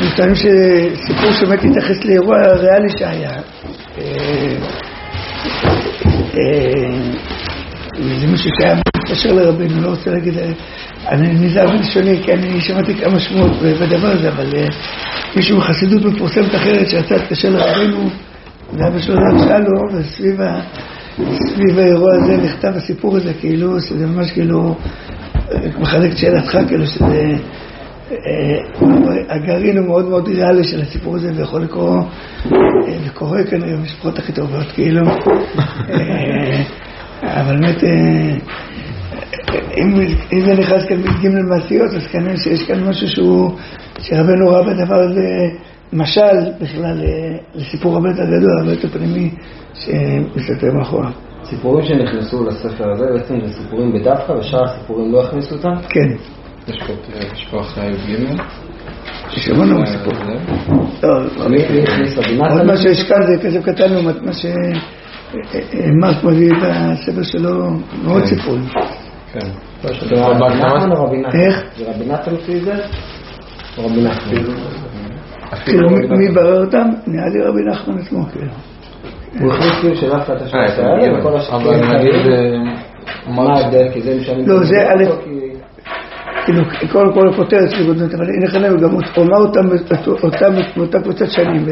טוענים שסיפור שבאמת התייחס לאירוע ריאלי שהיה. זה מישהו שהיה מתקשר לרבינו, לא רוצה להגיד, אני נזהר בלשוני, כי אני שמעתי כמה שמות בדבר הזה, אבל מישהו מחסידות מפורסמת אחרת שיצא להתקשר לרבינו, ואבא שלו שאל לו, וסביב האירוע הזה נכתב הסיפור הזה, כאילו, שזה ממש כאילו, מחלק את שאלתך, כאילו שזה, הגרעין הוא מאוד מאוד ריאלי של הסיפור הזה, ויכול לקרוא, וקורא כנראה במשפחות הכי טובות, כאילו, אבל באמת, אם זה נכנס כאן מתגים למעשיות, אז כנראה שיש כאן משהו שרבנו ראה בדבר הזה, משל בכלל לסיפור הרבה יותר גדול, הרבה יותר פנימי שמסתתר מאחוריו. סיפורים שנכנסו לספר הזה, בעצם זה סיפורים בדווקא, ושאר הסיפורים לא הכניסו אותם? כן. יש פה אחרי י"ג? ששמענו בסיפור. עוד מה שיש כאן זה כסף קטן לעומת מה שמרק מביא את הספר שלו, מאוד סיפורים. כן. זה רבי נחמן או רבי נחמן? איך? זה רבי נחמן לפי זה? או רבי נחמן? כאילו מי ברר אותם? נראה לי רבי נחמן עצמו, כאילו. הוא הכניס כאילו של אף אחד השאלה האלה, וכל השאלה מה ההבדל, כי זה משנים... לא, זה א', כאילו, כל הכותרת של גודלת, אבל הנה חלם, גם אומר אותם באותה קבוצת שנים,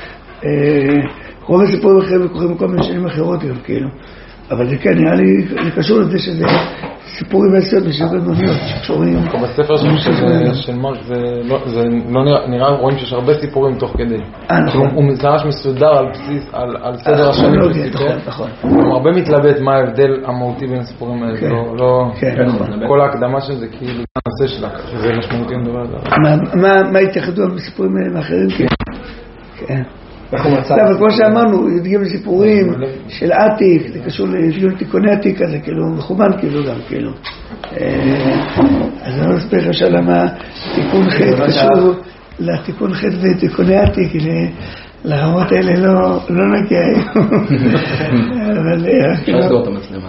רוב הסיפורים אחרים וקוראים בכל מיני שנים אחרות גם, כאילו. אבל זה כן, נראה לי, זה קשור לזה שזה סיפורים ועשיות ושירות מביות שקשורים. בספר של מרק זה לא נראה, רואים שיש הרבה סיפורים תוך כדי. נכון. הוא ממש מסודר על בסיס, על סדר השנים וסיפור. נכון. הוא הרבה מתלבט מה ההבדל המהותי בין הסיפורים האלה. כל ההקדמה של זה כאילו הנושא שלה, שזה משמעותי מדבר הזה. מה התייחדו בסיפורים האחרים? כן. אבל כמו שאמרנו, יודעים סיפורים של עתיק, זה קשור לתיקוני עתיק, זה כאילו מכוון כאילו גם, כאילו. אז אני לא אספר לך למה תיקון חטא קשור לתיקון חטא ותיקוני עתיק, לרמות האלה לא נגיע היום. אבל... אפשר לסגור את המצלמה.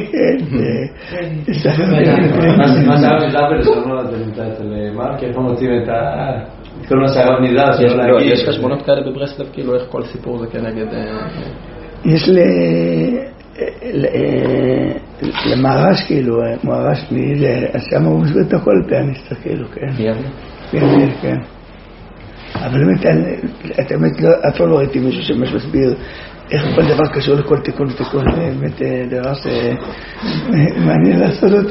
מה שהרב נזהר בלשונו הזה נמצא אצל מרק, איפה מוצאים את כל מה שהרב נזהר שלא להגיד. יש חשבונות כאלה בברסלב, כאילו איך כל סיפור זה כנגד... יש למערש, כאילו, מערש שם הוא מסביר את הכל פיאניסטה, כאילו, כן. כן. אבל באמת, אף לא ראיתי מישהו שמש מסביר איך כל דבר קשור לכל תיקון ותיקון, זה באמת דבר שמעניין לעשות אותו.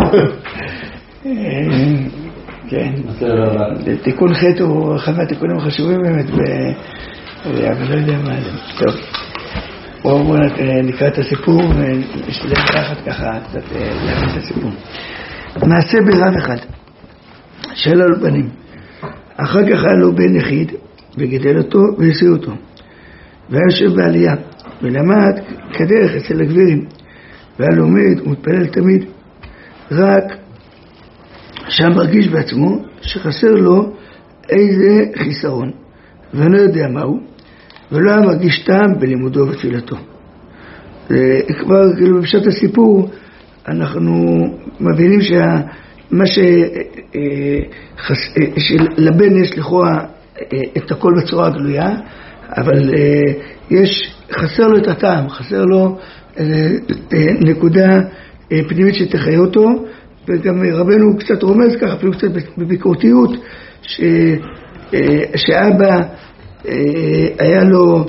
כן, תיקון חטא הוא אחד מהתיקונים החשובים באמת, אבל לא יודע מה זה. טוב, בואו נקרא את הסיפור ונשתדל לקחת ככה קצת להכניס את הסיפור. מעשה ברב אחד, שאלה על בנים. אחר כך היה לו בן יחיד, וגידל אותו והסיע אותו. והיה יושב בעלייה, ולמד כדרך אצל הגבירים. והיה לומד ומתפלל תמיד, רק שם מרגיש בעצמו שחסר לו איזה חיסרון, ואני לא יודע מהו, ולא היה מרגיש טעם בלימודו ובתפילתו. כבר כאילו בפשט הסיפור, אנחנו מבינים מה שלבן יש לכאורה את הכל בצורה גלויה, אבל חסר לו את הטעם, חסר לו נקודה פנימית שתחיה אותו, וגם רבנו קצת רומז ככה, אפילו קצת בביקורתיות, שאבא היה לו,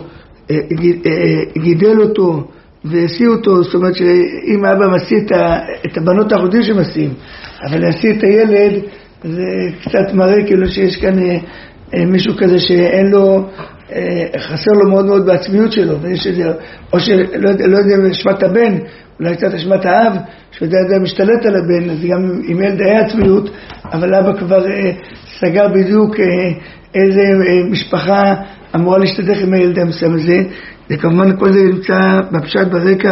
גידל אותו והשיא אותו, זאת אומרת שאם אבא משיא את הבנות האחרונים שמסיעים, אבל להשיא את הילד זה קצת מראה כאילו שיש כאן מישהו כזה שאין לו, חסר לו מאוד מאוד בעצמיות שלו, או שלא יודע אשמת הבן, אולי קצת אשמת האב, שהוא יודע משתלט על הבן, אז גם עם ילד היה עצמיות, אבל אבא כבר סגר בדיוק איזה משפחה אמורה להשתדך עם הילד המסוים הזה. וכמובן כל זה נמצא בפשט ברקע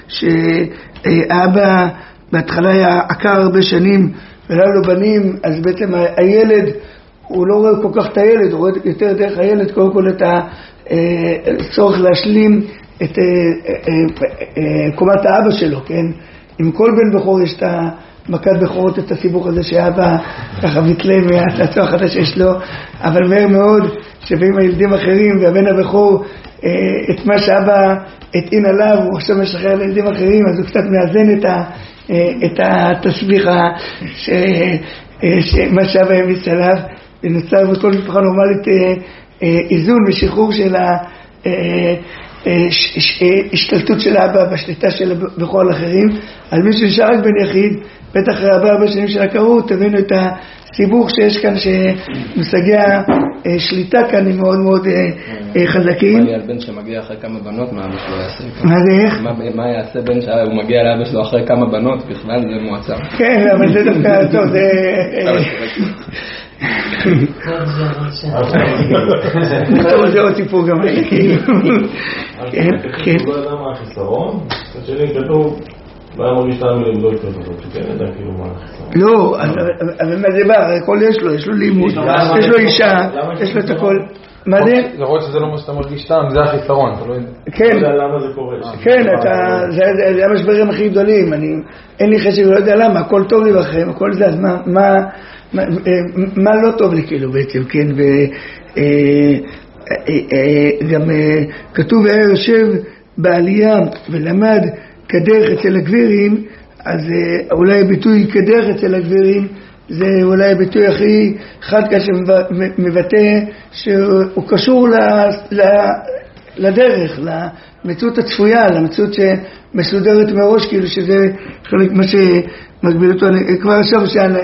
שאבא בהתחלה היה עקר הרבה שנים ולא לו בנים, אז בעצם הילד הוא לא רואה כל כך את הילד, הוא רואה יותר דרך הילד קודם כל את הצורך להשלים את קומת האבא שלו, כן? עם כל בן בחור יש את מכת בכורות את הסיבוך הזה שאבא ככה מתלה מהצעצוע החדש שיש לו, אבל מהר מאוד שבאים הילדים אחרים והבן הבכור את מה שאבא הטעין עליו הוא עכשיו משחרר לילדים אחרים, אז הוא קצת מאזן את התסביך מה שאבא המליץ עליו, ונוצר בכל משפחה נורמלית איזון ושחרור של השתלטות של האבא בשליטה של בכל אחרים. על מי שנשאר רק בן יחיד, בטח אחרי הרבה שנים של הקרות, תבינו את הסיבוך שיש כאן, שמושגי השליטה כאן הם מאוד מאוד חזקים. מה יהיה על בן שמגיע אחרי כמה בנות, מה אבא שלו יעשה? מה זה איך? מה יעשה בן שהוא מגיע לאבא שלו אחרי כמה בנות, בכלל זה מועצה. כן, אבל זה דווקא טוב, זה... טוב, זה עוד סיפור גם עליקים. כן, כן. הוא לא ידע מה החיסרון? שלי כתוב, לא היה מרגיש טעם לבדוק את זה, שכן ידע כאילו מה החיסרון. לא, אבל מה זה בא? הכל יש לו לימוד, יש לו אישה, יש לו את הכל. מה זה? לראות שזה לא מה שאתה מרגיש טעם, זה החיסרון, אתה לא יודע. כן. לא יודע למה זה קורה. כן, זה המשברים הכי גדולים, אין לי חשב, לא יודע למה, הכל טוב לי בכם, הכל זה, אז מה לא טוב לי כאילו בעצם, כן, וגם כתוב היה יושב בעלייה ולמד כדרך אצל הגבירים, אז אולי ביטוי כדרך אצל הגבירים זה אולי הביטוי הכי חד כאן שמבטא שהוא קשור לדרך, למציאות הצפויה, למציאות שמסודרת מראש, כאילו שזה חלק מה שמגביל אותו. אני כבר עכשיו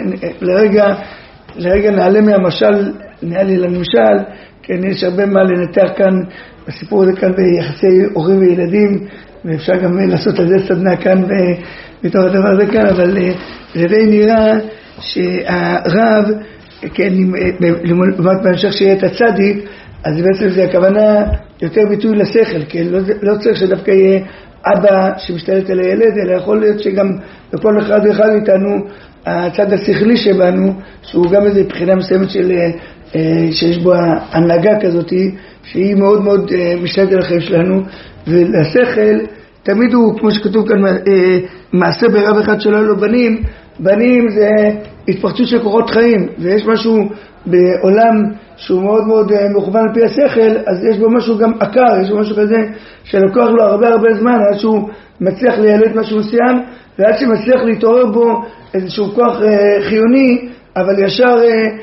לרגע נעלה מהמשל, נעלה לי למשל, כן, יש הרבה מה לנתח כאן בסיפור הזה כאן ביחסי הורים וילדים, ואפשר גם לעשות על זה סדנה כאן בתור הדבר הזה כאן, אבל זה די נראה שהרב, כן, למעט בהמשך שיהיה את הצדיק, אז בעצם זה הכוונה יותר ביטוי לשכל, כן, לא צריך שדווקא יהיה אבא שמשתלט על הילד, אלא יכול להיות שגם בכל אחד ואחד מאיתנו, הצד השכלי שבנו, שהוא גם איזו בחינה מסוימת שיש בו הנהגה כזאת, שהיא מאוד מאוד משתלטת על החיים שלנו, ולשכל, תמיד הוא, כמו שכתוב כאן, מעשה ברב אחד שלא לו בנים, בנים זה התפרצות של קורות חיים, ויש משהו בעולם שהוא מאוד מאוד מכוון על פי השכל, אז יש בו משהו גם עקר, יש בו משהו כזה שלוקח לו הרבה זמן, עד שהוא מצליח לילד משהו מסוים, ועד שמצליח להתעורר בו איזשהו כוח חיוני, אבל ישר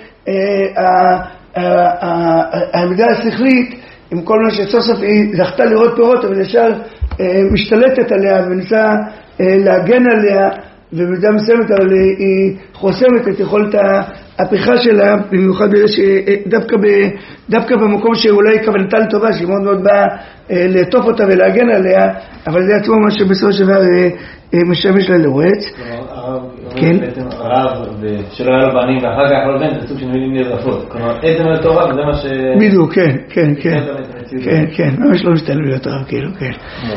העמדה השכלית, עם כל מה שסוף סוף היא זכתה לראות פירות, אבל ישר משתלטת עליה וניסה להגן עליה, ובמידה מסוימת, אבל היא חוסמת את יכולת ההפיכה שלה, במיוחד דווקא במקום שאולי כוונתה לטובה, שהיא מאוד מאוד באה לעטוף אותה ולהגן עליה, אבל זה עצמו מה שבסופו של דבר משמש לה לרועץ. כן. בעצם הרב שלא היה לו בנים ואחר כך היה לו בן, זה סוג של מילים נרדפות. כלומר, עצם להיות הרב, זה מה ש... בדיוק, כן, ממש לא משתלם להיות הרב, כאילו, כן.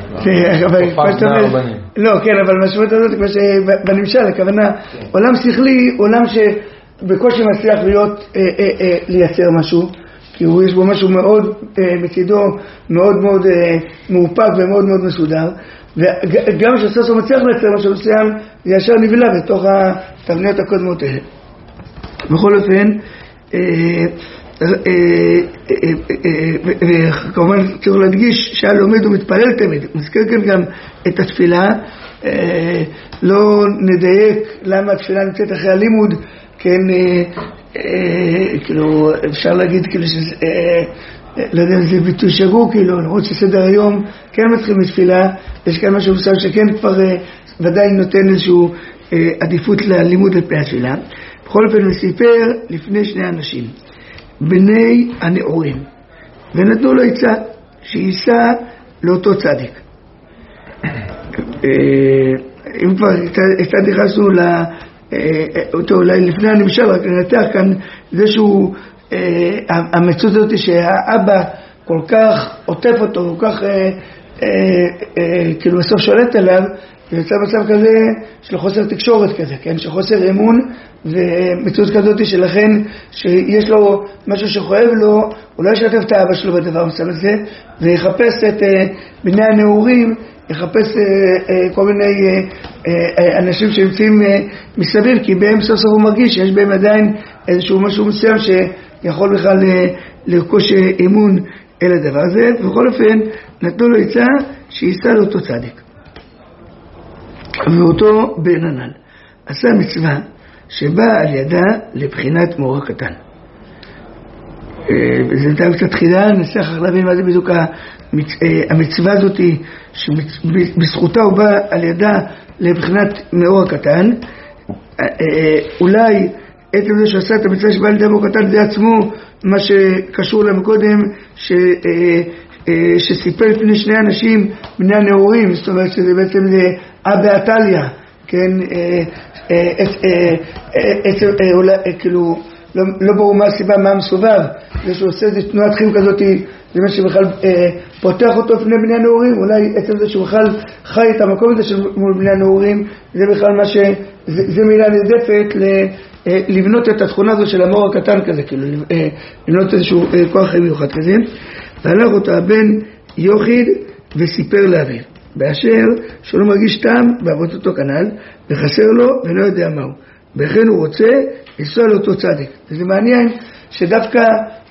לא, כן, אבל המשמעות הזאת, כמו שבנמשל, הכוונה, עולם שכלי, עולם שבקושי מצליח לייצר משהו, כי יש בו משהו מאוד מצידו, מאוד מאוד מאופק ומאוד מאוד מסודר, וגם כשסוסו מצליח לייצר משהו מסוים, זה ישר נבלה בתוך התבניות הקודמות האלה. בכל אופן, וכמובן צריך להדגיש שהיה לומד ומתפלל תמיד, מזכיר כאן גם את התפילה, לא נדייק למה התפילה נמצאת אחרי הלימוד, כן, כאילו אפשר להגיד כאילו שזה, לא יודע אם זה ביטוי שגור, כאילו למרות שסדר היום כן מתחיל מתפילה, יש כאן משהו מסוים שכן כבר ודאי נותן איזשהו עדיפות ללימוד על פני התפילה. בכל אופן הוא סיפר לפני שני אנשים, בני הנאורים, ונתנו לו עצה שייסע לאותו צדיק. אם כבר קצת נכנסנו אותו אולי לפני הנמשל, רק ננתח כאן זה שהוא המציאות הזאת שהאבא כל כך עוטף אותו, כל כך כאילו בסוף שולט עליו, ויוצא מצב כזה של חוסר תקשורת כזה, כן? של חוסר אמון, ומציאות כזאת שלכן שיש לו משהו שחואב לו, הוא לא ישתף את האבא שלו בדבר מסוים הזה, ויחפש את בני הנאורים יחפש כל מיני אנשים שנמצאים מסביב, כי בהם סוף סוף הוא מרגיש שיש בהם עדיין איזשהו משהו מסוים שיכול בכלל לרכוש אמון אל הדבר הזה. ובכל אופן נתנו לו עצה שייסע לאותו צדיק, ואותו בן הנ"ל עשה מצווה שבאה על ידה לבחינת מאור הקטן. זה נתן קצת חידה, נצטרך להבין מה זה בדיוק המצווה הזאת שבזכותה הוא בא על ידה לבחינת מאור הקטן. אולי עצם זה שעשה את המצווה שבא על ידה מאור הקטן זה עצמו מה שקשור להם קודם, שסיפר לפני שני אנשים בני הנאורים, זאת אומרת שזה בעצם זה אבא עתליה, כן, כאילו לא ברור מה הסיבה, מה המסובב, זה שהוא עושה איזו תנועת חיים כזאת, זה מה שבכלל פותח אותו לפני בני הנאורים. אולי עצם זה שהוא בכלל חי את המקום הזה של מול בני הנאורים, זה בכלל מה זה מילה נרדפת לבנות את התכונה הזו של המאור הקטן כזה, כאילו לבנות איזשהו כוח חיים מיוחד כזה. והלך אותה הבן יוחיד וסיפר לאביו באשר שלא מרגיש טעם בעבודתו כנ"ל, וחסר לו ולא יודע מהו, וכן הוא רוצה לנסוע לאותו צדיק. וזה מעניין שדווקא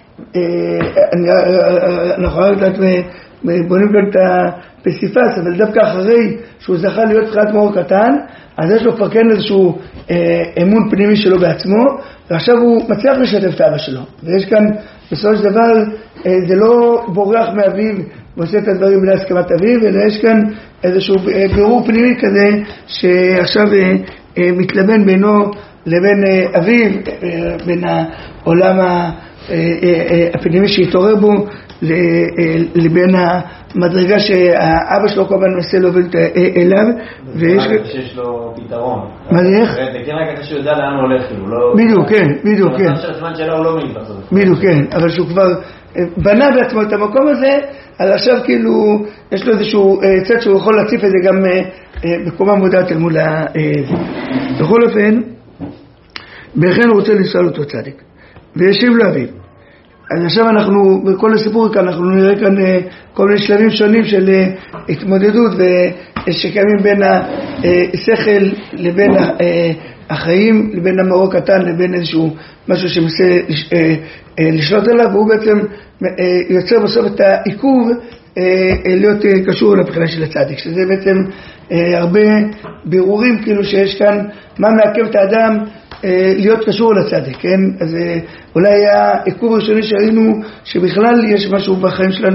אנחנו רק בונים כאן את הפסיפס, אבל דווקא אחרי שהוא זכה להיות בחינת מאור קטן, אז יש לו כבר כן איזשהו אמון פנימי שלו בעצמו, ועכשיו הוא מצליח לשתף את אבא שלו. ויש כאן בסופו של דבר זה לא בורח מאביו ועושה את הדברים להסכמת אביו, אלא יש כאן איזשהו בירור פנימי כזה שעכשיו מתלבן בינו לבין אביו, בין העולם הפנימי שהתעורר בו לבין המדרגה שהאבא שלו כל הזמן מנסה להוביל אליו. שיש לו פתרון. מה זה איך? זה כן רק אחרי שהוא יודע לאן הוא הולך, בדיוק, כן, בדיוק, כן. הזמן שלו הוא לא מבין לעשות. בדיוק, כן, אבל שהוא כבר בנה בעצמו את המקום הזה, אז עכשיו כאילו יש לו איזשהו צד שהוא יכול להציף את זה גם בקומה מודעת אל מול בכל אופן, בכן הוא רוצה לנסוע לאותו צדיק וישיב לו אביו. אז עכשיו אנחנו, בכל הסיפור כאן, אנחנו נראה כאן כל מיני שלבים שונים של התמודדות שקיימים בין השכל לבין החיים, לבין המאור הקטן, לבין איזשהו משהו שמנסה לשלוט עליו, והוא בעצם יוצר בסוף את העיכוב להיות קשור לבחינה של הצדיק, שזה בעצם הרבה בירורים כאילו שיש כאן מה מעכב את האדם להיות קשור לצדיק, כן? אז אולי העיכוב הראשוני שראינו שבכלל יש משהו בחיים שלנו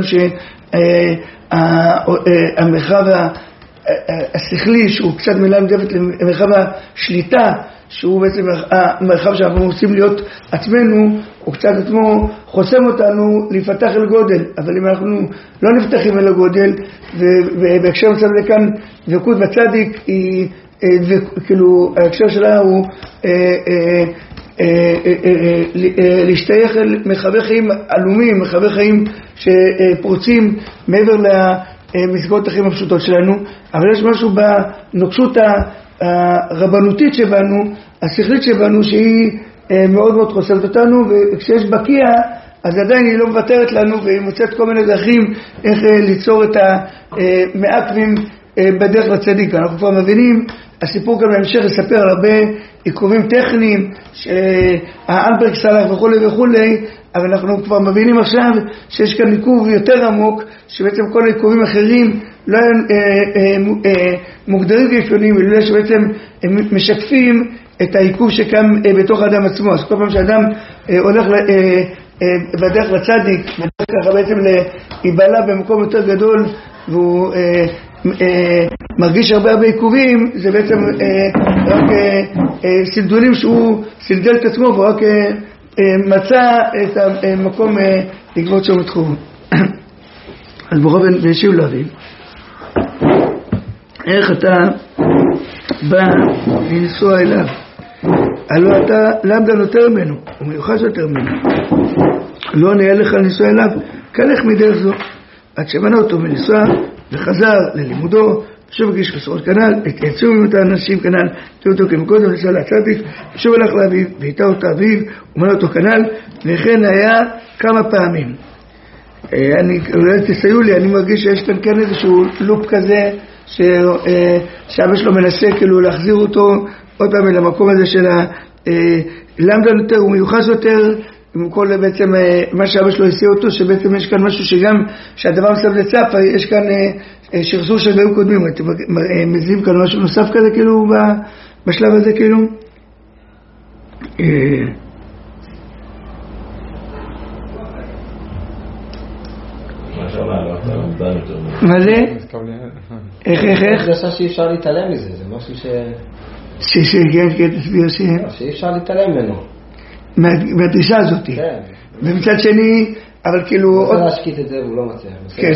שהמרחב השכלי שהוא קצת מילה מדויקת למרחב השליטה, שהוא בעצם המרחב שאנחנו רוצים להיות עצמנו, הוא קצת עצמו חוסם אותנו לפתח אל גודל. אבל אם אנחנו לא נפתחים אל הגודל, ובהקשר מצב לכאן דבקות בצדיק היא כאילו ההקשר שלה הוא להשתייך אל מרחבי חיים עלומים, מרחבי חיים שפורצים מעבר למסגרות החיים הפשוטות שלנו. אבל יש משהו בנוקשות הרבנותית שבנו, השכלית שבנו, שהיא מאוד מאוד חוסמת אותנו, וכשיש בקיע אז עדיין היא לא מוותרת לנו, והיא מוצאת כל מיני דרכים איך ליצור את המעכבים בדרך לצדיק. אנחנו כבר מבינים, הסיפור כאן בהמשך יספר על הרבה עיכובים טכניים שהאנפרק סלח וכו', אבל אנחנו כבר מבינים עכשיו שיש כאן עיכוב יותר עמוק, שבעצם כל העיכובים האחרים לא מוגדרים כאפיונים, אלא שבעצם הם משקפים את העיכוב שקם בתוך האדם עצמו. אז כל פעם שאדם הולך בדרך לצדיק, ככה בעצם להיבלה במקום יותר גדול, והוא מרגיש הרבה עיכובים, זה בעצם רק סלדולים שהוא סלדל את עצמו, והוא רק מצא את המקום לגבות שם את חובו. אז ברובן וישיב לאביו, איך אתה בא לנסוע אליו? הלא אתה למדה יותר ממנו, הוא מיוחד יותר ממנו, לא נהיה לך לנסוע אליו, כלך מדרך זו, עד שמנה אותו מנסוע וחזר ללימודו, שוב הגיש חסרות כנל, התייצאו עם אותה אנשים כנל, תראו אותו כמקודם, נסע להצדיק, שוב הלך לאביו, והייתה אותה אביו, ומנה אותו כנל, וכן היה כמה פעמים. אולי תסייעו לי, אני מרגיש שיש כאן כן איזשהו לופ כזה, שאבא שלו מנסה כאילו להחזיר אותו עוד פעם אל המקום הזה של למדן יותר ומיוחס יותר, עם כל בעצם מה שאבא שלו הסיע אותו, שבעצם יש כאן משהו שגם, שהדבר מסב לצף, יש כאן שרסור של דברים קודמים, אתם מזיעים כאן משהו נוסף כזה כאילו בשלב הזה כאילו? מה זה? איך? זה עושה שאי אפשר להתעלם מזה, זה משהו כן, תסביר שאי אפשר להתעלם ממנו. מהדרישה הזאת. כן. ומצד שני, אבל כאילו... הוא רוצה להשקיט את זה והוא לא מצליח. כן,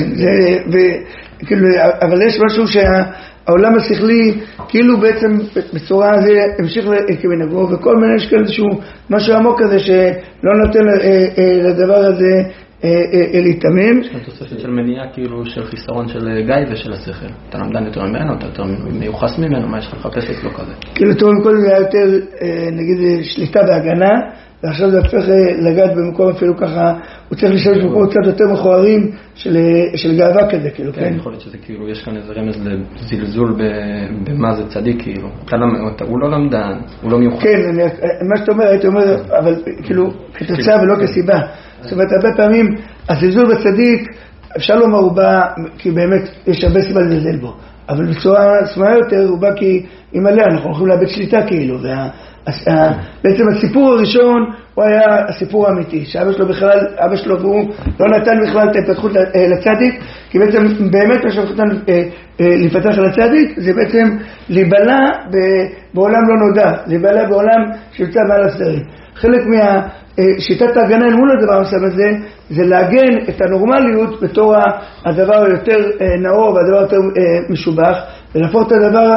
אבל יש משהו שהעולם השכלי, כאילו בעצם בצורה הזו המשיך כמנהגו, וכל מיני יש כאן איזשהו משהו עמוק כזה שלא נותן לדבר הזה להתאמן. יש כאן תוספת של מניעה, כאילו של חיסרון של גיא ושל השכל. אתה למדן יותר ממנו, אתה יותר מיוחס ממנו, מה יש לך לחפש אצלו כזה? כאילו טוב, מכל זה היה יותר, נגיד, שליטה בהגנה, ועכשיו זה הופך לגעת במקום אפילו ככה, הוא צריך לשבת במקום קצת יותר מכוערים של גאווה כזה, כאילו, כן? יכול להיות שזה כאילו, יש כאן איזה רמז לזלזול במה זה צדיק, כאילו. הוא לא למדן, הוא לא מיוחס. כן, מה שאתה אומר, הייתי אומר, אבל כאילו, כתוצאה ולא כסיבה. זאת אומרת, הרבה פעמים, הזלזול בצדיק, אפשר לומר, הוא בא, כי באמת יש הרבה סיבה לזלזל בו, אבל בצורה סמויה יותר, הוא בא כי אם עליה, אנחנו הולכים לאבד שליטה כאילו, בעצם הסיפור הראשון הוא היה הסיפור האמיתי, שאבא שלו בכלל, אבא שלו והוא לא נתן בכלל את ההתפתחות לצדיק, כי בעצם באמת מה שאנחנו נתן לפתח לצדיק, זה בעצם להיבלע בעולם לא נודע, להיבלע בעולם שיוצא מעל הסדרים. חלק שיטת ההגנה אל מול הדבר המסוים הזה, זה להגן את הנורמליות בתור הדבר היותר נאור והדבר יותר משובח, ולהפוך את הדבר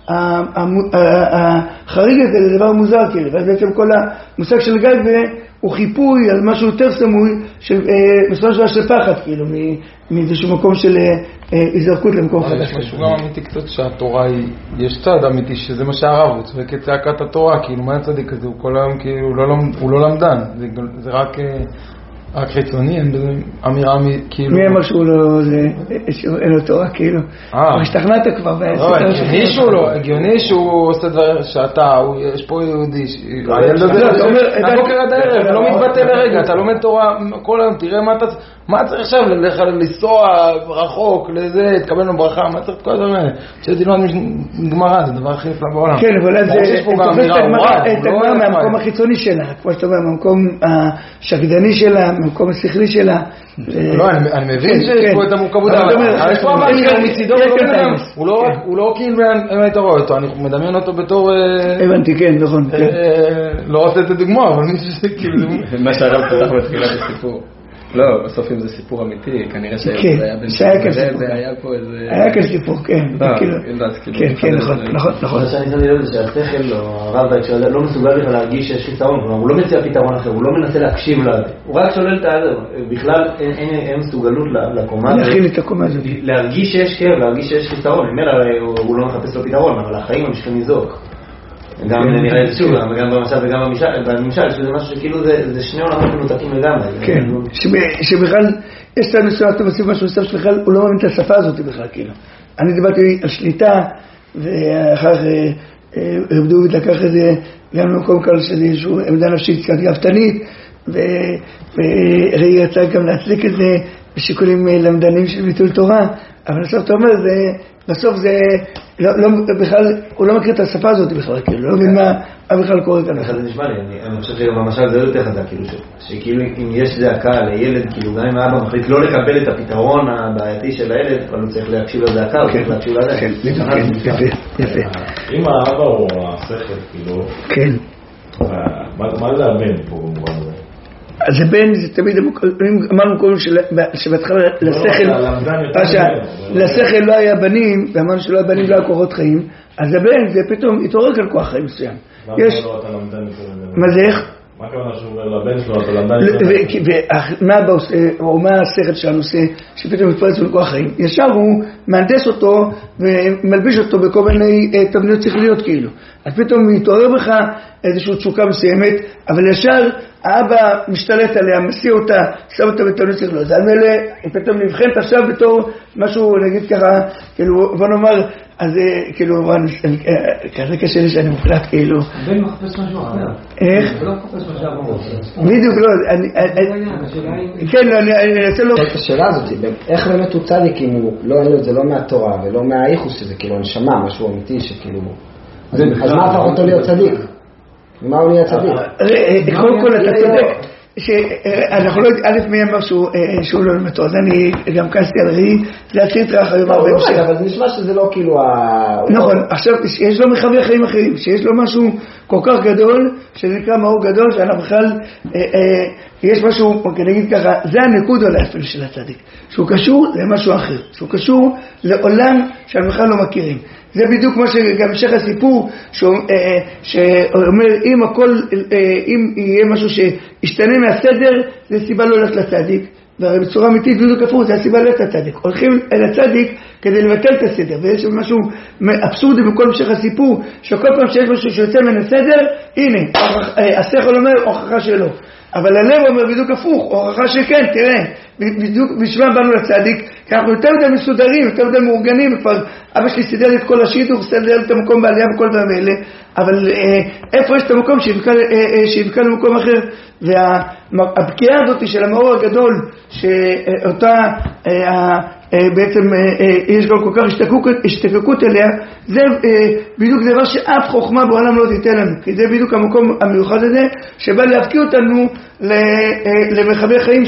החריג הזה לדבר מוזר כאילו. ואז בעצם כל המושג של גייבה הוא חיפוי על משהו יותר סמוי, בסופו של דבר של פחד כאילו, מאיזשהו מקום של הזדרקות למקום חדש. יש משהו גם אמיתי קצת שהתורה היא, יש צד אמיתי שזה מה שהרב, הוא צועק את צעקת התורה, כאילו מה הצדיק הזה, הוא כל היום כאילו, הוא לא למדן, זה רק חיצוני, אין בזה אמירה כאילו... מי אמר שהוא לא, אין לו תורה כאילו? השתכנעת כבר. הגיוני שהוא עושה דברים שאתה, יש פה יהודי, הילד הזה, הבוקר עד הערב, לא מתבטא לרגע, אתה לומד תורה כל היום, תראה מה צריך עכשיו, לנסוע רחוק, לזה, תקבל לו ברכה, מה צריך את כל הדברים האלה? כשתלמד גמרא, זה דבר הכי נפלא בעולם. כן, אבל אז זה תופס את הגמרא מהמקום החיצוני שלה, כמו שאתה אומר, מהמקום השקדני שלה, מהמקום השכלי שלה. לא, אני מבין שיש פה את המורכבות, אבל יש פה אמרתי, הוא מצידו, הוא לא כאילו, אם היית רואה אותו, אני מדמיין אותו בתור... הבנתי, כן, נכון. לא עושה את הדוגמה, אבל מישהו שכאילו... מה שהרב פתח בתחילת הסיפור. לא, בסוף אם זה סיפור אמיתי, כנראה שזה היה בין סיפור, זה היה פה איזה... היה כאן סיפור, כן. כן, נכון. מה שאני שמתי לב זה שהשכל, הרב בהקשר הזה, לא מסוגל בכלל להרגיש שיש חיסרון, כלומר, הוא לא מציע פתרון אחר, הוא לא מנסה להקשיב לזה, הוא רק שולל את הזה, בכלל אין מסוגלות לקומה. להכין את הקומה הזאת. להרגיש שיש כאב, להרגיש שיש חיסרון, הוא לא מחפש לו פתרון, אבל החיים ממשיכים לזעוק. גם נראה את שוב, וגם במשל וגם במשל, שזה משהו שכאילו זה שני עולמות מנותקים לגמרי. כן, שבכלל יש את הנושא, אתה מוסיף משהו נוסף שבכלל הוא לא מאמין את השפה הזאת בכלל, כאילו. אני דיברתי על שליטה, ואחר רב דוד לקח את זה גם למקום כאלה שזה איזשהו עמדה נפשית קצת גאוותנית, וראי רצה גם להצליק את זה בשיקולים למדנים של ביטול תורה, אבל בסוף אתה אומר, בסוף זה, בכלל, הוא לא מכיר את השפה הזאת בכלל, כאילו, לא מבין מה בכלל קורה כאן. זה נשמע לי, אני חושב שבמשל זה יותר חזק, שכאילו אם יש זעקה לילד, כאילו גם אם האבא מחליט לא לקבל את הפתרון הבעייתי של הילד, אבל הוא צריך להקשיב לזעקה, הוא צריך להקשיב לזה. כן, יפה. אם האבא הוא השכל, כאילו, כן. מה זה הבן פה במובן הזה? אז הבן זה תמיד, אמרנו קודם שבהתחלה לשכל לא היה בנים, ואמרנו שלא היה בנים לא היה כוחות חיים, אז הבן זה פתאום התעורר כאן כוח חיים מסוים. מה זה איך? מה הכוונה שהוא אומר לבן שלו, אתה למדן? ומה השכל של הנושא שפתאום מתפרץ בכוח חיים? ישר הוא מהנדס אותו ומלביש אותו בכל מיני תבניות שכליות כאילו. אז פתאום מתעורר בך איזושהי תשוקה מסוימת, אבל ישר האבא משתלט עליה, מסיר אותה, שם אותה בתבניות שכליות. אז מלא, פתאום נבחנת עכשיו בתור משהו, נגיד ככה, כאילו, בוא נאמר, אז כאילו, כזה קשה לי שאני מוחלט כאילו. בן מחפש משהו אחר. איך? הוא לא מחפש משהו אחר. בדיוק לא, כן, אני אעשה לו... השאלה הזאת, איך באמת הוא צדיק אם הוא לא אין לו את זה לא מהתורה ולא מהאיחוס שזה, כאילו נשמה, משהו אמיתי שכאילו... אז מה הפך אותו להיות צדיק? מה הוא נהיה צדיק? קודם כל אתה צודק. אנחנו לא יודעים, א' מי אמר שהוא לא למתו, אז אני גם כנסתי על ראי, זה הסרטרח היום הרבה משך. אבל זה נשמע שזה לא כאילו נכון, עכשיו יש לו מחווי חיים אחרים, שיש לו משהו כל כך גדול, שזה נקרא מאור גדול, שאנחנו בכלל, יש משהו, נגיד ככה, זה הנקוד על האפל של הצדיק, שהוא קשור למשהו אחר, שהוא קשור לעולם שאנחנו בכלל לא מכירים. זה בדיוק כמו שגם המשך הסיפור שאומר אם יהיה משהו שישתנה מהסדר זה סיבה לא ללכת לצדיק, ובצורה אמיתית בדיוק הפוך זה הסיבה ללכת לצדיק. הולכים אל הצדיק כדי לבטל את הסדר, ויש משהו אבסורדי בכל המשך הסיפור שכל פעם שיש משהו שיוצא מן הסדר, הנה השכל אומר הוכחה שלא, אבל הלב אומר בדיוק הפוך, הוכחה שכן. תראה, בדיוק בשביל באנו לצדיק, כי אנחנו יותר מדי מסודרים, יותר מדי מאורגנים, כבר אבא שלי סידר את כל השידור, סידר את המקום בעלייה וכל דברים האלה, אבל איפה יש את המקום שיבקע למקום אחר? והפקיעה הזאת של המאור הגדול, שאותה בעצם יש גם כל כך השתקקות אליה, זה בדיוק דבר שאף חוכמה בעולם לא תיתן לנו, כי זה בדיוק המקום המיוחד הזה שבא להפקיע אותנו למרחבי חיים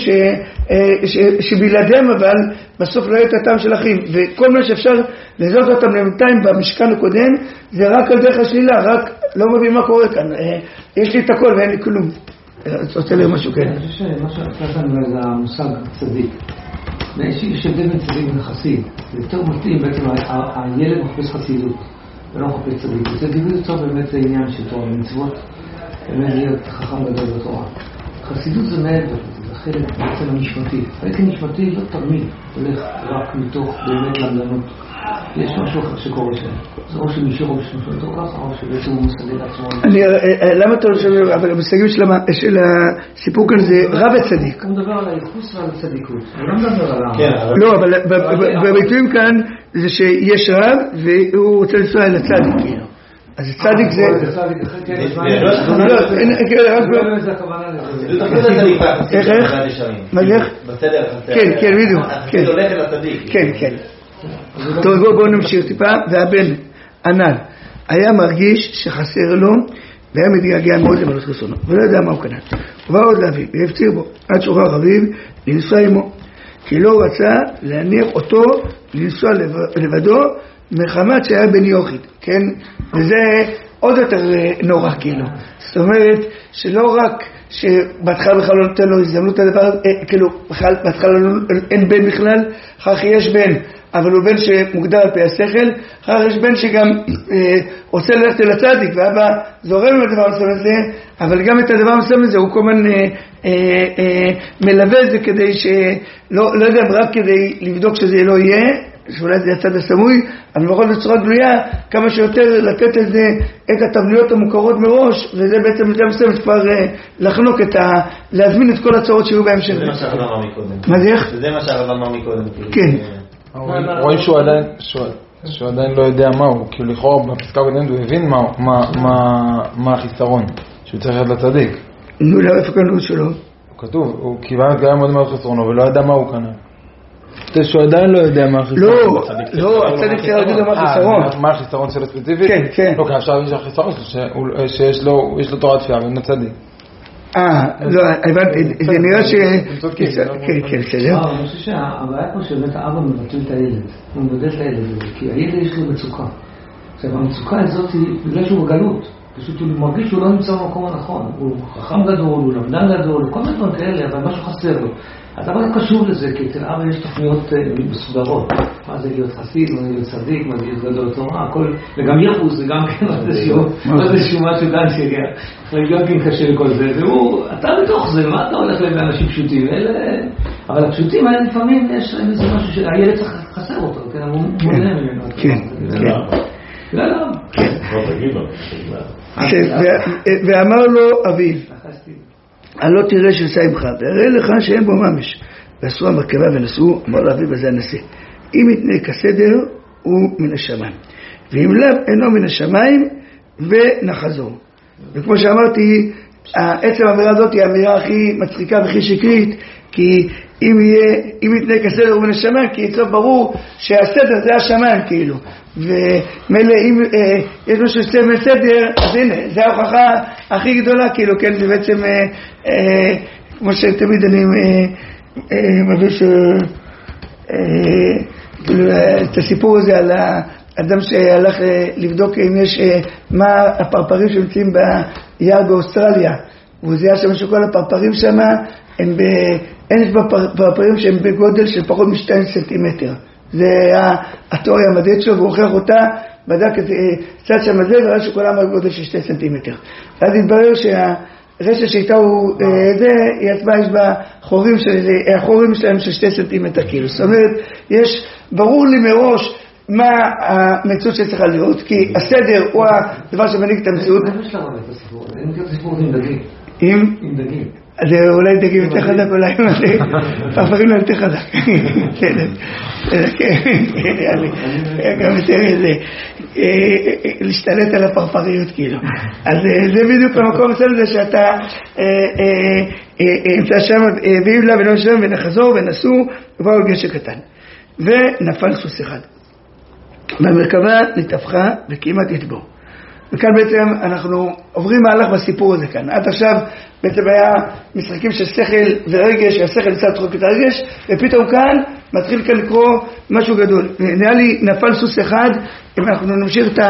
שבלעדיהם אבל בסוף לא יהיה את הטעם של החיים, וכל מה שאפשר לזוז אותם למתיים במשכן הקודם זה רק על דרך השלילה, רק לא מבין מה קורה כאן, יש לי את הכל ואין לי כלום. רוצה לי משהו כן? אני חושב שמה שהקלטנו זה המושג צדיק, יש הבדל בין צדיק וחסיד, זה יותר מתאים בעצם הילד מחפש חסידות ולא מחפש צדיק, וצדיק זה טוב באמת זה עניין של תורה ומצוות, באמת להיות חכם גדול בתורה. חסידות זה מעבר, זה חלק בעצם המשמעתי. חלק המשמעתי לא תמיד הולך רק מתוך באמת למדנות. יש משהו אחר שקורה שם. זה או שמישהו או שמשהו יותר ככה, או שבעצם הוא מסגל עצמו. למה אתה לא שומע, אבל המסגים של הסיפור כאן זה רב הצדיק. הוא מדבר על הייחוס ועל הצדיקות. הוא לא מדבר על לא, אבל בביטויים כאן זה שיש רב והוא רוצה לנסוע אל הצדיק. אז צדיק זה... איך? מה זה? כן, כן, בדיוק. כן, כן. טוב, בואו נמשיך טיפה. והבן ענן היה מרגיש שחסר לו והיה מתגעגע מאוד למלא חסרונו ולא יודע מה הוא קנה. הוא בא עוד לאביו והפציר בו עד שוחרר אביו לנסוע עמו, כי לא רצה להניח אותו לנסוע לבדו מחמת שהיה בן יוחיד, כן? וזה עוד יותר נורא כאילו. זאת אומרת שלא רק שבהתחלה בכלל לא נותן לו הזדמנות לדבר, כאילו בהתחלה אין בן בכלל, אחר כך יש בן, אבל הוא בן שמוגדר על פי השכל, אחר כך יש בן שגם רוצה ללכת אל הצדיק, ואבא זורם עם הדבר המסוים הזה, אבל גם את הדבר המסוים הזה הוא כל הזמן מלווה את זה כדי שלא יודע, רק כדי לבדוק שזה לא יהיה, שאולי זה הצד הסמוי, אבל בכל בצורה גלויה, כמה שיותר לתת לזה את התבניות המוכרות מראש, וזה בעצם זה מסוים כבר לחנוק להזמין את כל הצורות שיהיו בהמשך. זה מה שהרב אמר מקודם. מה זה איך? זה מה שהרב אמר מקודם. כן. רואים שהוא עדיין לא יודע מהו, כאילו לכאורה בפסקה הקודמת הוא הבין מה החיסרון, שהוא צריך להיות לצדיק. נו, לא איפה קנו שלו? כתוב, הוא כיוון גאה מאוד מאוד חסרונו ולא ידע מה הוא קנה. שהוא עדיין לא יודע מה החיסרון. לא, הצדיק צריך להגיד לו מה החיסרון. מה החיסרון שלו ספציפית? כן, כן. לא, כי עכשיו יש החיסרון שיש לו תורת תפילה ואין הצדיק. לא, הבנתי, זה נראה ש... כן, כן, בסדר. אני חושב שהבעיה פה שבאמת האבא מבטל את הילד. הוא מבטל את הילד הזה, כי הילד יש לו מצוקה. עכשיו, המצוקה הזאת היא בגלל שהוא בגלות. פשוט הוא מרגיש שהוא לא נמצא במקום הנכון. הוא חכם גדול, הוא למדן גדול, כל מיני דברים כאלה, אבל משהו חסר לו. אז אבל קשור לזה, כי אצל אבא יש תוכניות מסודרות. מה זה להיות חסיד, מה זה להיות צדיק, מה זה להיות גדול תורה, הכל, וגם יחוס, זה גם כן איזשהו משהו כאן שהגיע. גם כן קשה לכל זה, והוא, אתה בתוך זה, מה אתה הולך לאנשים פשוטים? אבל הפשוטים האלה לפעמים יש להם איזה משהו שהילד צריך חסר אותו, כן, הוא מונע ממנו. כן, כן. לא. ואמר לו אביו, הלא תראה ששא עמך, והראה לך שאין בו ממש. ועשו המרכבה ונסעו, אמר לו אביו בזה נשא. אם יתנה כסדר, הוא מן השמיים. ואם לאו אינו מן השמיים, ונחזור. וכמו שאמרתי, עצם האמירה הזאת היא האמירה הכי מצחיקה והכי שקרית, כי אם יתנה כסדר הוא מן השמיים, כי יצא ברור שהסדר זה השמיים כאילו. ומילא אם יש משהו שצא מסדר, אז הנה, זה ההוכחה הכי גדולה כאילו, כן, זה בעצם, כמו שתמיד אני מביא את הסיפור הזה על האדם שהלך לבדוק אם יש, מה הפרפרים שנמצאים ביער באוסטרליה, והוא זיהה שם שכל הפרפרים שם, אין פרפרים שהם בגודל של פחות מ2 סנטימטר. זה התיאוריה המדעית שלו, והוא הוכיח אותה, בדק את צד שם הזה, וראה שכולם בגודל של 2 סנטימטר. אז התברר שהרשת שאיתה הוא זה, היא עצמה יש בה החורים שלהם של 2 סנטימטר כאילו. זאת אומרת, ברור לי מראש מה המציאות שצריכה להיות, כי הסדר הוא הדבר שמנהיג את המציאות. מה יש לראות את הסיפור? אין כזה סיפור עם דגים. עם דגים. אז אולי דגים יותר חזק, אולי פרפרים לא יותר חזק. כן, גם יותר איזה, להשתלט על הפרפריות כאילו. אז זה בדיוק המקום אצל זה שאתה אמצא שם, ואם לה ולא שם, ונחזור ונסעו, ובאו על גשר קטן. ונפל סוס אחד. והמרכבה נתהפכה וכמעט יטבעו. וכאן בעצם אנחנו עוברים מהלך בסיפור הזה כאן. עד עכשיו בעצם היה משחקים של שכל ורגש, שהשכל ניסה לדחוק את הרגש, ופתאום כאן מתחיל כאן לקרוא משהו גדול. נראה לי נפל סוס אחד, אם אנחנו נמשיך את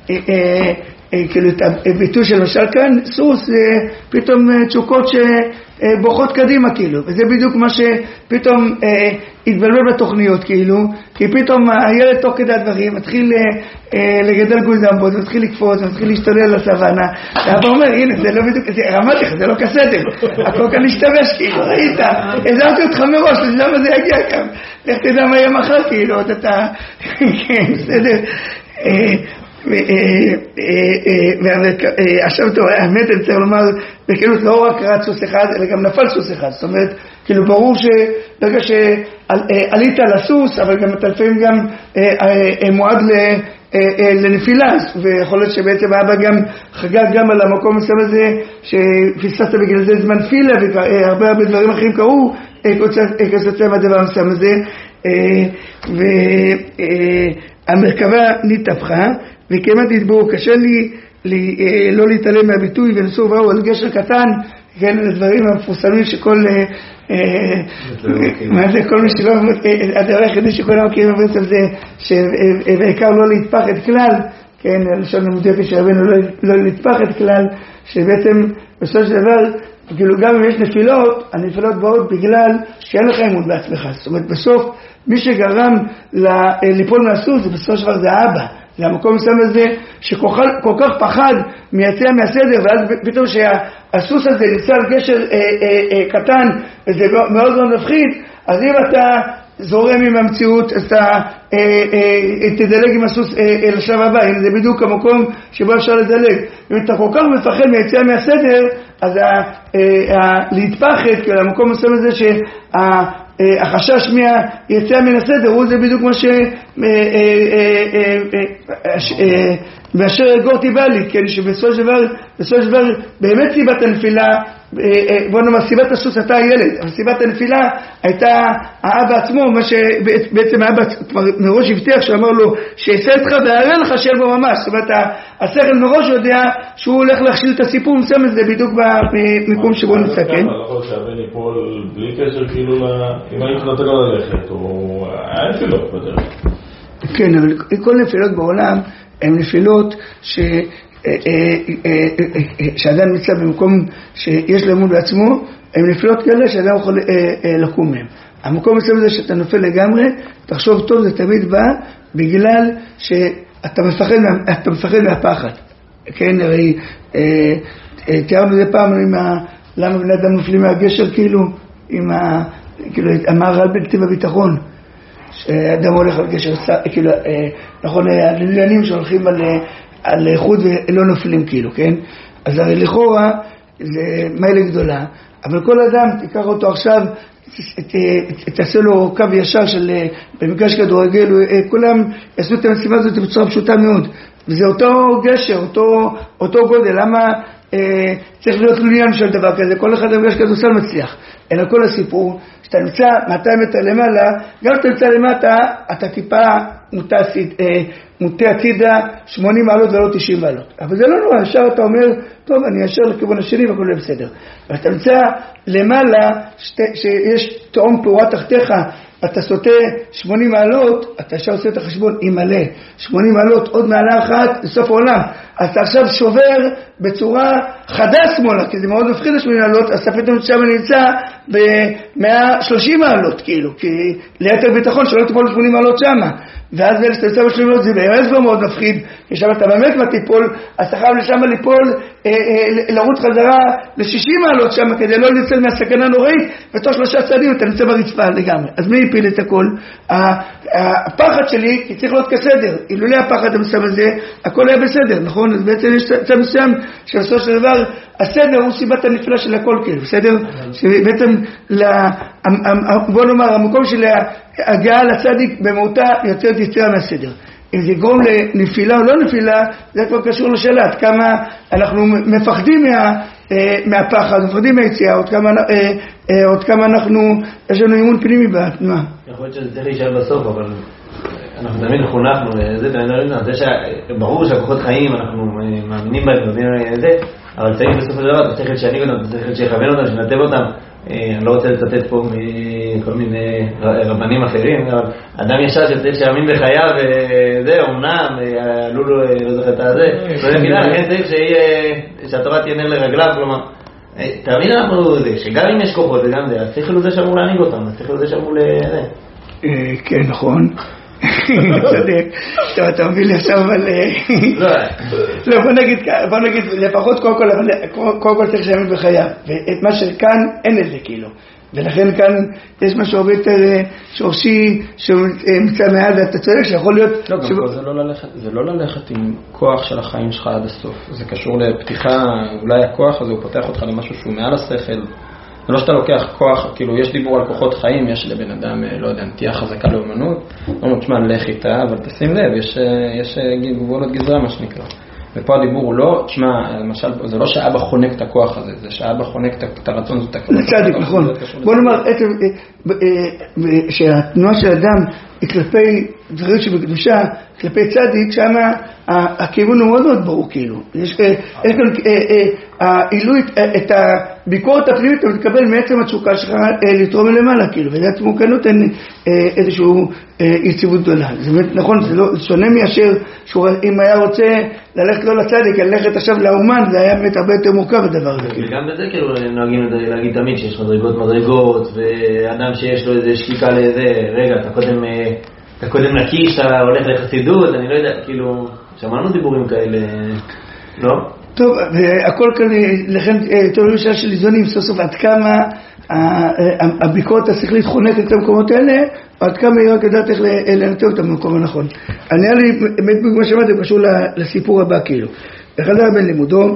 הביטוי של משל כאן, סוס זה פתאום תשוקות שבורחות קדימה כאילו, וזה בדיוק מה שפתאום התבלבל בתוכניות כאילו, כי פתאום הילד תוך כדי הדברים מתחיל לגדל גולדמבות, מתחיל לקפוץ, מתחיל להשתולל על הסוואנה, ואבא אומר, הנה זה לא בדיוק, רמתי לך, זה לא כסדר, הכל כאן להשתמש כאילו, ראית, הזרתי אותך מראש, למה זה יגיע כאן, לך תדע מה יהיה מחר כאילו, אתה, כן, בסדר, עכשיו טוב, האמת אני צריך לומר בכנות לא רק רץ סוס אחד אלא גם נפל סוס אחד, זאת אומרת כאילו ברור שברגע שעלית על הסוס אבל גם אתה לפעמים גם מועד לנפילה, ויכול להיות שבעצם האבא גם חגג גם על המקום מסוים הזה שפספסת בגלל זה זמן תפילה והרבה דברים אחרים קרו כתוצאה מהדבר מסוים הזה, והמרכבה נתהפכה וכמעט יטבעו. קשה לי לא להתעלם מהביטוי ונסעו ובאו על גשר קטן, כן, לדברים המפורסמים שכל מה זה כל מי שלא, הדבר היחידי שכולם מכירים בעצם זה שבעיקר לא להתפחד כלל, כן, הלשון המדויקת שרבנו לא להתפחד כלל, שבעצם בסופו של דבר כאילו גם אם יש נפילות, הנפילות באות בגלל שאין לך אמון בעצמך. זאת אומרת בסוף מי שגרם ליפול מהסוס זה בסופו של דבר זה האבא, זה המקום מסוים הזה שכל כך פחד מייצא מהסדר, ואז פתאום שהסוס הזה נמצא על גשר קטן וזה מאוד מאוד מפחיד, אז אם אתה זורם עם המציאות אז אתה תדלג עם הסוס לשלב הבא. הנה זה בדיוק המקום שבו אפשר לדלג. אם אתה כל כך מפחד מייצא מהסדר אז להתפחד כאילו המקום מסוים הזה החשש מהיציאה מן הסדר הוא זה בדיוק מה מאשר גורתי בא לי, כן, שבסופו של דבר באמת סיבת הנפילה, בוא נאמר סיבת הסוס הייתה הילד, אבל סיבת הנפילה הייתה האבא עצמו, מה שבעצם האבא מראש הבטיח שאמר לו שיצא איתך והראה לך שאין בו ממש. זאת אומרת השכל מראש יודע שהוא הולך להכשיל את הסיפור מסוים, זה בדיוק במקום שבו נמצא, כן? לא יכול שהבן יפול בלי קשר כאילו אם היית נותן לו ללכת או היה נפילות בדרך. כן, אבל כל נפילות בעולם הן נפילות שאדם נמצא במקום שיש לו אמון בעצמו, הן נפילות כאלה שאדם יכול לקום מהם. המקום מסוים הזה שאתה נופל לגמרי, תחשוב טוב, זה תמיד בא בגלל שאתה מפחד מהפחד. כן, הרי תיארנו זה פעם למה בני אדם נופלים מהגשר כאילו עם כאילו, המהר"ל בכתיב הביטחון, שאדם הולך על גשר, כאילו, נכון, הלוליינים שהולכים על חוט ולא נופלים, כאילו, כן? אז הרי לכאורה, זה מיילה גדולה, אבל כל אדם, תיקח אותו עכשיו, תעשה לו קו ישר של במגרש כדורגל, כולם יעשו את המשימה הזאת בצורה פשוטה מאוד, וזה אותו גשר, אותו גודל. למה צריך להיות לוליין של דבר כזה? כל אחד במגרש כדורסל מצליח, אלא כל הסיפור שאתה נמצא 200 מטר למעלה, גם כשאתה נמצא למטה אתה טיפה מוטה הצידה 80 מעלות ולא 90 מעלות, אבל זה לא נורא. ישר אתה אומר, טוב, אני אשר לכיוון השני והכל יהיה בסדר. אבל אתה נמצא למעלה שיש תאום פעורה תחתיך, אתה סוטה 80 מעלות, אתה ישר עושה את החשבון עם מלא 80 מעלות, עוד מעלה אחת לסוף העולם. אז אתה עכשיו שובר בצורה חדה שמאלה, כי זה מאוד מפחיד 80 מעלות, אז פתאום שם נמצא ב-130 מעלות, כאילו, כי ליתר ביטחון שלא תיפול 80 מעלות שמה. ואז שאתה יוצא ב-80 מעלות זה באמת לא מאוד מפחיד, כי שם אתה באמת מה תיפול, אז אתה חייב לשם ליפול, לרוץ חזרה ל-60 מעלות שם, כדי לא לנצל מהסכנה נוראית, ותוך 3 צעדים אתה נמצא ברצפה לגמרי. אז מי הפיל את הכל? הפחד שלי, כי צריך להיות כסדר, אילולי הפחד המסם הזה, הכל היה בסדר, נכון? אז בעצם יש צד מסוים, שבסופו של דבר, הסדר הוא סיבת הנפלא של הכל, כאילו, בסדר? שבעצם, בוא נאמר, המקום של הגעה לצדיק במהותה יוצאת יצירה מהסדר. אם זה יגרום לנפילה או לא נפילה, זה כבר קשור לשאלה, עד כמה אנחנו מפחדים מהפחד, מפחדים מהיציאה, עוד כמה יש לנו אימון פנימי בתנועה. יכול להיות שזה צריך להישאר בסוף, אבל אנחנו תמיד חונכנו לזה, זה שברור שהכוחות חיים, אנחנו מאמינים בהם, אבל צריך בסוף הדבר, צריך לשניג אותם, צריך שיכוון אותם, שנתב אותם. אני לא רוצה לצטט פה מכל מיני רבנים אחרים, אבל אדם ישר שצריך שיאמין בחייו, וזה, אומנם, עלו לו, לא זוכר את הזה, לכן צריך שהתורה תהיה נר לרגליו, כלומר, תאמין אנחנו, שגם אם יש כוחות וגם זה, אז צריך לו זה שאמור להנהיג אותם, אז צריך לו זה שאמור לזה. כן, נכון. צודק. טוב, אתה מביא לי עכשיו, אבל... לא, בוא נגיד, לפחות קודם כל צריך שיאמין בחייו, ואת מה שכאן אין את זה כאילו, ולכן כאן יש משהו הרבה יותר שורשי שמצא מעד, ואתה צודק שיכול להיות... לא, גם זה לא ללכת עם כוח של החיים שלך עד הסוף, זה קשור לפתיחה, אולי הכוח הזה הוא פותח אותך למשהו שהוא מעל השכל, זה לא שאתה לוקח כוח, כאילו יש דיבור על כוחות חיים, יש לבן אדם, לא יודע, נטייה חזקה לאומנות, לא תשמע, לך איתה, אבל תשים לב, יש גבולות גזרה מה שנקרא. ופה הדיבור הוא לא, תשמע, למשל, זה לא שאבא חונק את הכוח הזה, זה שאבא חונק את הרצון, זאת הכוח. צדיק, נכון. בוא נאמר, שהתנועה של אדם היא כלפי דברים שבקדושה, כלפי צדיק, שם הכיוון הוא מאוד מאוד ברור, כאילו. יש כאן העילוי, את הביקורת הפנימית, אתה מתקבל מעצם התשוקה שלך לתרום מלמעלה, כאילו, וזה עצמו כאן נותן איזושהי יציבות גדולה. זה באמת נכון, זה לא שונה מאשר, אם היה רוצה ללכת לא לצדיק, ללכת עכשיו לאומן, זה היה באמת הרבה יותר מורכב הדבר הזה. וגם בזה כאילו נוהגים להגיד תמיד שיש מדרגות, ואדם שיש לו איזה שקיקה לאיזה, רגע, אתה קודם נקי שאתה הולך לחסידות, אני לא יודע, כאילו, שמענו דיבורים כאלה, לא? טוב, והכל כאן, לכן תיאוריה של איזונים, סוף סוף עד כמה הביקורת השכלית חונקת את המקומות האלה, עד כמה היא רק יודעת איך לנתב אותם במקום הנכון. אני היה לי, באמת כמו שאמרתי, זה קשור לסיפור הבא כאילו. וחזר בן לימודו,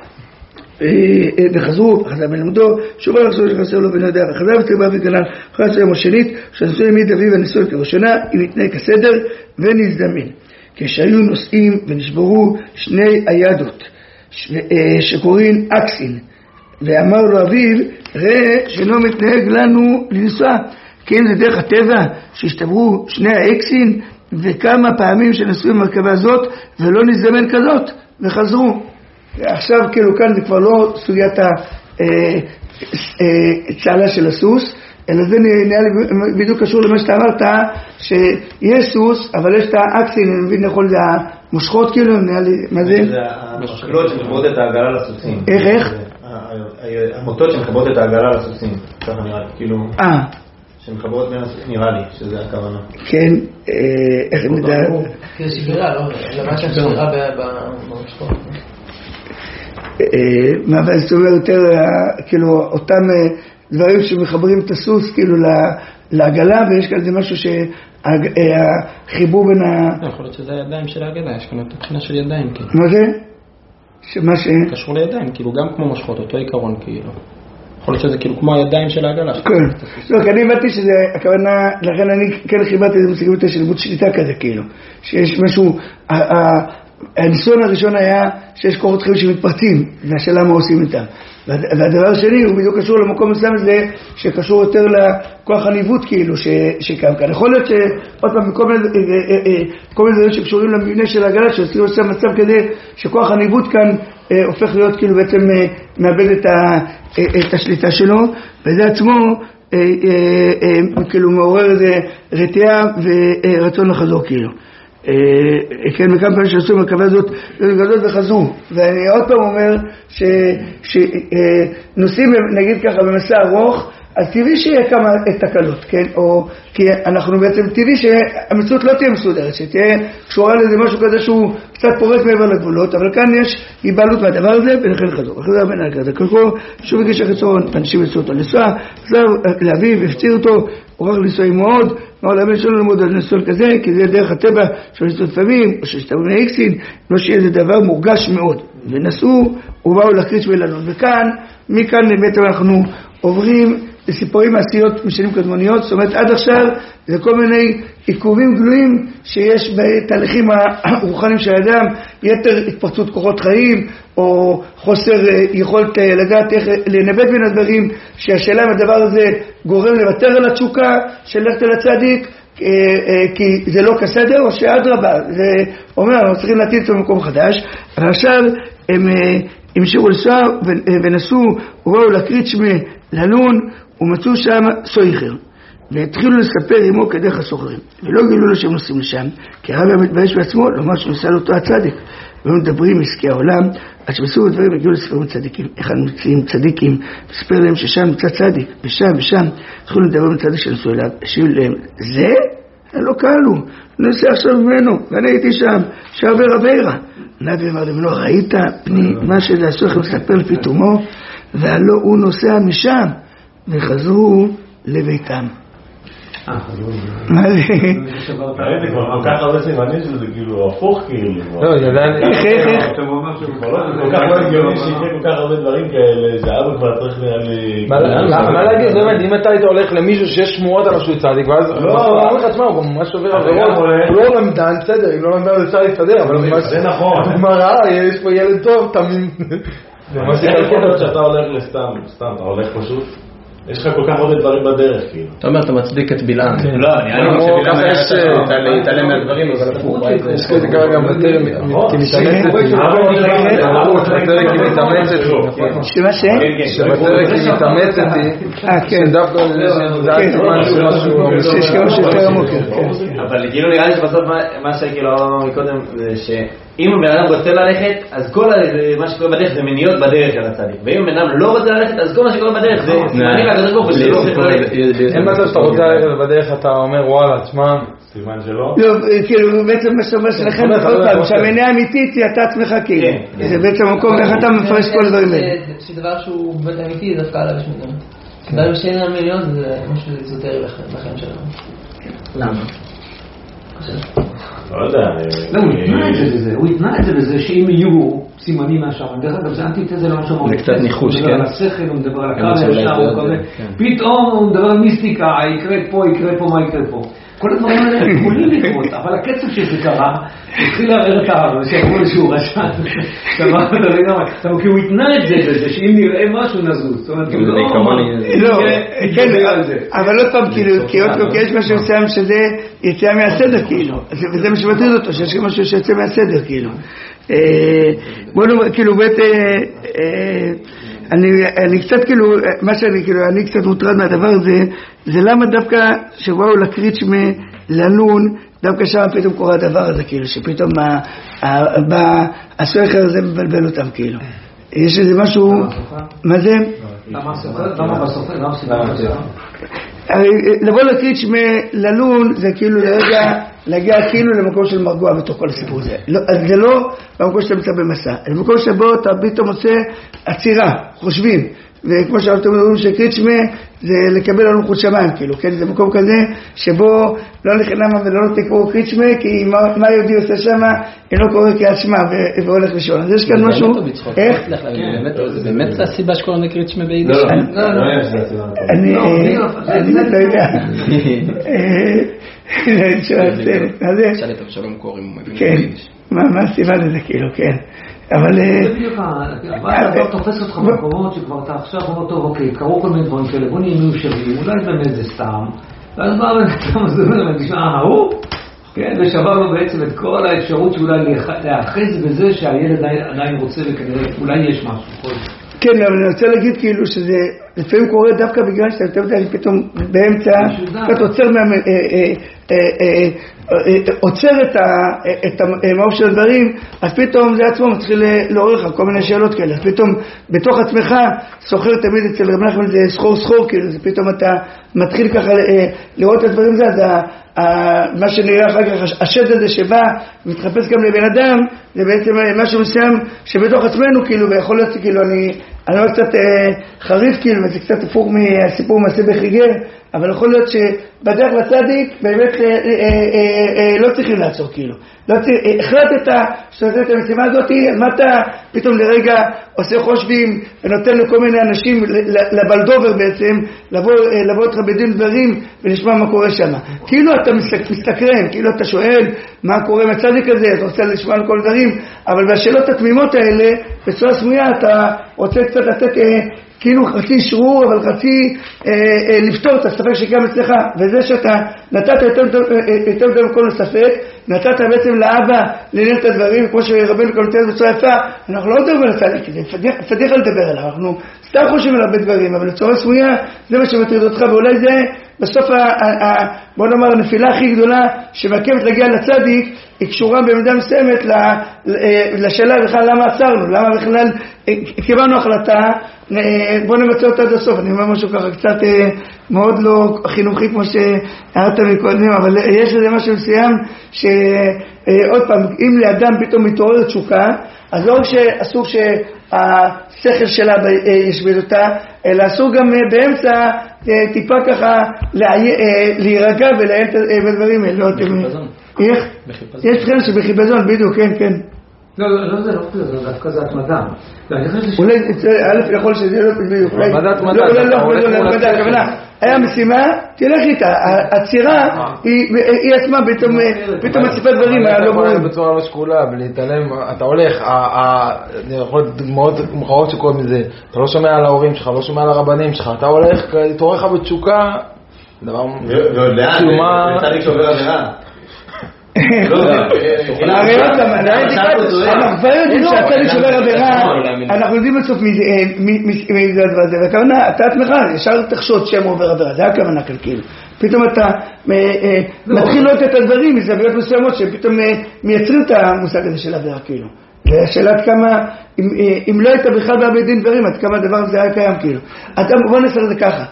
וחזרו בן לימודו, שוב על החזור שחסר לו בן יודע, וחזר וצריבה וגנן, חזר יום השנית, שנשאו ימי דוד ונשאו כראשונה, אם יתנהג כסדר ונזדמן. כשהיו נושאים ונשברו 2 הידות, שקוראים אקסין, ואמר לו אביו, ראה שלא מתנהג לנו לנסוע, כן זה דרך הטבע שהשתברו 2 האקסין, וכמה פעמים שנסעו במרכבה הזאת, ולא נזדמן כזאת, וחזרו. עכשיו כאילו כאן זה כבר לא סוגיית הצעלה של הסוס, אלא זה נראה לי בדיוק קשור למה שאתה אמרת, שיש סוס, אבל יש את האקסין, אני מבין נכון, זה המושכות כאילו, נראה לי, מה זה? זה המושכות שמחברות את העגלה לסוסים. איך? המוטות שמחברות את העגלה לסוסים, ככה נראה לי, כאילו... שמחברות בין הסוסים, נראה לי שזה הכוונה. כן, איך נדע? כי זה שבירה, לא? למה שהשבירה במושכות? מה זאת אומרת יותר, כאילו, אותם דברים שמחברים את הסוס כאילו לעגלה, ויש כאן איזה משהו שהחיבור בין יכול להיות שזה הידיים של העגלה, יש כאן את הבחינה של ידיים כאילו. מה זה? שמה ש... קשור לידיים, כאילו גם כמו מושכות, אותו עיקרון כאילו. יכול להיות שזה כאילו כמו הידיים של העגלה. כן. לא, כי אני הבנתי שזה, הכוונה, לכן אני כן חיברתי את זה בסגרות של לימוד שליטה כזה כאילו. שיש משהו, הניסיון הראשון היה שיש כוחות חיים שמתפרצים, והשאלה מה עושים איתם. והדבר השני הוא בדיוק קשור למקום מסוים הזה, שקשור יותר לכוח הניווט כאילו שקם כאן. יכול להיות שעוד פעם, כל מיני דברים שקשורים למבנה של העגלה, שעושים עושה מצב כזה שכוח הניווט כאן הופך להיות כאילו בעצם מאבד את השליטה שלו, וזה עצמו כאילו מעורר איזה רתיעה ורצון לחזור כאילו. כן, מכמה פעמים שעשו מקווה הזאת גדול וחזרו, ואני עוד פעם אומר שנוסעים נגיד ככה במסע ארוך, אז טבעי שיהיה כמה תקלות, כן? או כי אנחנו בעצם טבעי שהמציאות לא תהיה מסודרת, שתהיה קשורה לזה משהו כזה שהוא קצת פורץ מעבר לגבולות, אבל כאן יש היבעלות מהדבר הזה, ולכן חזור. חזר בין הכזה, כלכו, שוב הגיש החצרון, אנשים יצאו אותו לנסוע, חזר לאביו, הפציר אותו, הוכח לנסוע מאוד, אמר לבן שלו ללמוד על ניסיון כזה, כי זה דרך הטבע של ניסיון לפעמים, או ששתבו מאיקסין, לא שיהיה איזה דבר מורגש מאוד. ונסעו, ובאו להקריץ ולנות. וכאן, מכאן בעצם אנחנו עוברים לסיפורים מעשיות משנים קדמוניות, זאת אומרת עד עכשיו זה כל מיני עיכובים גלויים שיש בתהליכים הרוחניים של האדם, יתר התפרצות כוחות חיים, או חוסר יכולת לגעת איך לנבט בין הדברים, שהשאלה אם הדבר הזה גורם לוותר על התשוקה של ללכת אל הצדיק, כי זה לא כסדר, או שאדרבה, זה אומר, אנחנו צריכים להטיל את זה במקום חדש, אבל עכשיו הם המשיכו לנסוע ונסעו ובאו להקריץ שמי ללון, ומצאו שם סויכר, והתחילו לספר עמו כדרך הסוחרים, ולא גילו לו שהם נוסעים לשם, כי הרב היה מתבייש בעצמו לומר שנוסע לאותו הצדיק, והם מדברים עסקי העולם, עד שבסוף הדברים הגיעו לספרים צדיקים, איך הם מציעים צדיקים, וספר להם ששם נמצא צדיק, ושם, התחילו לדבר עם צדיק שנסעו אליו, השיבו להם, זה? לא קלו, נוסע עכשיו ממנו, ואני הייתי שם, שעבר עבירה. נביא אמר להם, לא, ראית פני מה שזה עשו לכם לספר לפתאומו, והלא הוא נוסע משם, וחזרו לביתם. מה זה? זה כבר כל כך הרבה סימנים שזה כאילו הפוך כאילו. לא, ידעתי. איך? כל כך לא הגיוני שיקרה כל כך הרבה דברים כאלה, זה אבא כבר צריך לי... מה להגיד? באמת, אם אתה היית הולך למישהו שיש שמועות על משהו צדיק, ואז הוא אומר לך, תשמע, הוא ממש עובר עבירות, הוא לא למדן, בסדר, אם לא למדן הוא צריך להסתדר, אבל זה נכון. מה רע, יש פה ילד טוב, תמיד. אין יכול שאתה הולך לסתם, אתה הולך פשוט. יש לך כל כך הרבה דברים בדרך, כאילו. אתה אומר, אתה מצדיק את בלעם. לא, אני לא שבלעם היה להתעלם מהדברים, אבל הפוך. יש כזה כרגע מטר כי מתאמצת. שמה ש? שמטר כי מתאמצת כן. שדווקא זה הסימן של משהו. שיש כמה שיותר עמוק. אבל כאילו נראה לי שבסוף מה שכאילו אמרנו מקודם זה שאם בן אדם רוצה ללכת, אז כל מה שקורה בדרך זה מניעות בדרך של הצדיק. ואם בן אדם לא רוצה ללכת, אז כל מה שקורה בדרך זה סימנים מהקדוש ברוך הוא שלא צריך ללכת. אין מצב שאתה רוצה ללכת בדרך, אתה אומר וואלה, תשמע. סימן שלא? לא, כאילו בעצם מה שאומר שלכם עוד פעם, שהמניעה האמיתית היא אתה עצמך כאילו. זה בעצם המקום איך אתה מפרש כל הדברים האלה. שדבר שהוא באמת אמיתי דווקא עליו יש מגמת. דבר שאין המניעות זה משהו איזוטרי בחיים שלנו. למה? לא יודע. הוא התנה את זה בזה שאם יהיו סימנים מהשם, דרך אגב זה אנטיתזה למה שאמרנו. זה קצת ניחוש, כן? הוא מדבר על השכל, הוא מדבר על הקו הישר, פתאום הוא מדבר על מיסטיקה, יקרה פה, מה יקרה פה. כל הדברים האלה יכולים לקרות, אבל הקצב שזה קרה, התחיל לערער את העם, שיכול איזשהו רשע. כי הוא התנה את זה בזה, שאם נראה משהו נזוז. זאת אומרת, לא, כן, אבל עוד פעם, כי יש משהו מסוים שזה יציאה מהסדר, כאילו. וזה מה שמטריד אותו, שיש משהו שיוצא מהסדר, כאילו. בוא נאמר, כאילו, אני קצת כאילו, מה שאני כאילו, אני קצת מוטרד מהדבר הזה, זה למה דווקא שבאו לקריץ' ללון, דווקא שם פתאום קורה הדבר הזה, כאילו, שפתאום הסויכר הזה מבלבל אותם, כאילו. יש איזה משהו, מה זה? למה בסופר? למה בסופר? לבוא לקריץ' ללון זה כאילו להגיע כאילו למקום של מרגוע בתוך כל הסיפור הזה. אז זה לא במקום שאתה מצא במסע, זה במקום שבו אתה פתאום מוצא עצירה, חושבים, וכמו שאתם אומרים שקריצ'מה זה לקבל על מלכות שמיים, כאילו, כן? זה מקום כזה שבו לא לחינם ולא תקראו קריצ'מה, כי מה יהודי עושה שם, אינו קורא קריאת שמע והולך לישון. אז יש כאן משהו... איך? זה באמת הסיבה שקוראים לקריצ'מה ביידיש? אני לא יודע. שאל את אבשלום קור אם הוא מבין ביידיש. מה הסיבה לזה, כאילו, כן. אבל... זה בדיוק, אתה תופס אותך במקומות שכבר אתה עכשיו אומר, טוב, אוקיי, קראו כל מיני דברים כאלה, בוא נהיה מיושבים, אולי באמת זה סתם, ואז מה כמה זה אומר, תשמע, ההוא, כן, ושבר לו בעצם את כל האפשרות שאולי להאחז בזה שהילד עדיין רוצה וכנראה, אולי יש משהו. כן, אבל אני רוצה להגיד כאילו שזה לפעמים קורה דווקא בגלל שאתה יותר מדי פתאום באמצע, אתה עוצר את המעוף של הדברים, אז פתאום זה עצמו מתחיל לעורר לך כל מיני שאלות כאלה, אז פתאום בתוך עצמך סוחר תמיד אצל רב נחמן זה סחור, כאילו זה פתאום אתה מתחיל ככה לראות את הדברים זה, מה שנראה אחר כך, השד הזה שבא ומתחפש גם לבן אדם, זה בעצם משהו מסוים שבתוך עצמנו, כאילו, ויכול להיות כאילו, אני אומר קצת חריף, כאילו, וזה קצת הפוך מהסיפור מעשה בחיגר, אבל יכול להיות שבדרך לצדיק באמת לא צריכים לעצור, כאילו. החלטת שאתה עושה את המשימה הזאת, אז מה אתה פתאום לרגע עושה חושבים ונותן לכל מיני אנשים, לבלדובר בעצם, לבוא אותך בדין דברים ולשמוע מה קורה שם. כאילו אתה מסתקרן, כאילו אתה שואל מה קורה עם הצדיק הזה, אתה רוצה לשמוע על כל דברים, אבל בשאלות התמימות האלה, בצורה סמויה אתה רוצה קצת לתת כאילו חצי שרור, אבל חצי לפתור את הספק שגם אצלך, וזה שאתה נתת יותר מכל הספק, נתת בעצם לאבא לנהל את הדברים, כמו שרבנו קולטר בצורה יפה, אנחנו לא מדברים על הצדיק, זה פדיחה לדבר עליו, אנחנו סתם חושבים על הרבה דברים, אבל בצורה סמויה זה מה שמטריד אותך, ואולי זה בסוף, בוא נאמר, הנפילה הכי גדולה שמעכבת להגיע לצדיק, היא קשורה במידה מסוימת לשאלה בכלל למה עצרנו, למה בכלל קיבלנו החלטה, בוא נמצא אותה עד הסוף. אני אומר משהו ככה קצת מאוד לא חינוכי כמו שהערת מקודם, אבל יש לזה משהו מסוים שעוד פעם, אם לאדם פתאום מתעורר תשוקה, אז לא רק שאסור שהשכל שלה ישבד אותה, אלא אסור גם באמצע טיפה ככה להירגע ולעיין את הדברים האלה. איך? יש תחילה שבחיפזון, בדיוק, כן, כן. לא, זה לא כזה, זה דווקא זה התמדה. אולי, א' יכול שזה לא בדיוק. לא, הכוונה, היה משימה, תלך איתה, הצירה היא עצמה, פתאום מציפה דברים, היה לא ברורים. בצורה לא שקולה, ולהתעלם, אתה הולך, אני יכול להיות דוגמאות מוכרות שקוראים מזה, אתה לא שומע על ההורים שלך, לא שומע על הרבנים שלך, אתה הולך, תעורר לך בתשוקה, דבר... ועוד לאן, וצדיק שעובר עבירה. הרי עוד פעם, אנחנו כבר יודעים שהצדיק שעובר עבירה, אנחנו יודעים בסוף מזה הדבר הזה, והכוונה, אתה עצמך, ישר תחשוד שם עובר עבירה, זה הכוונה כאן, כאילו. פתאום אתה מתחיל לראות את הדברים מזוויות מסוימות, שפתאום מייצרים את המושג הזה של עבירה, כאילו. והשאלה עד כמה, אם לא היית בכלל בהרבה דין דברים, עד כמה הדבר הזה היה קיים, כאילו. בוא נעשה את זה ככה.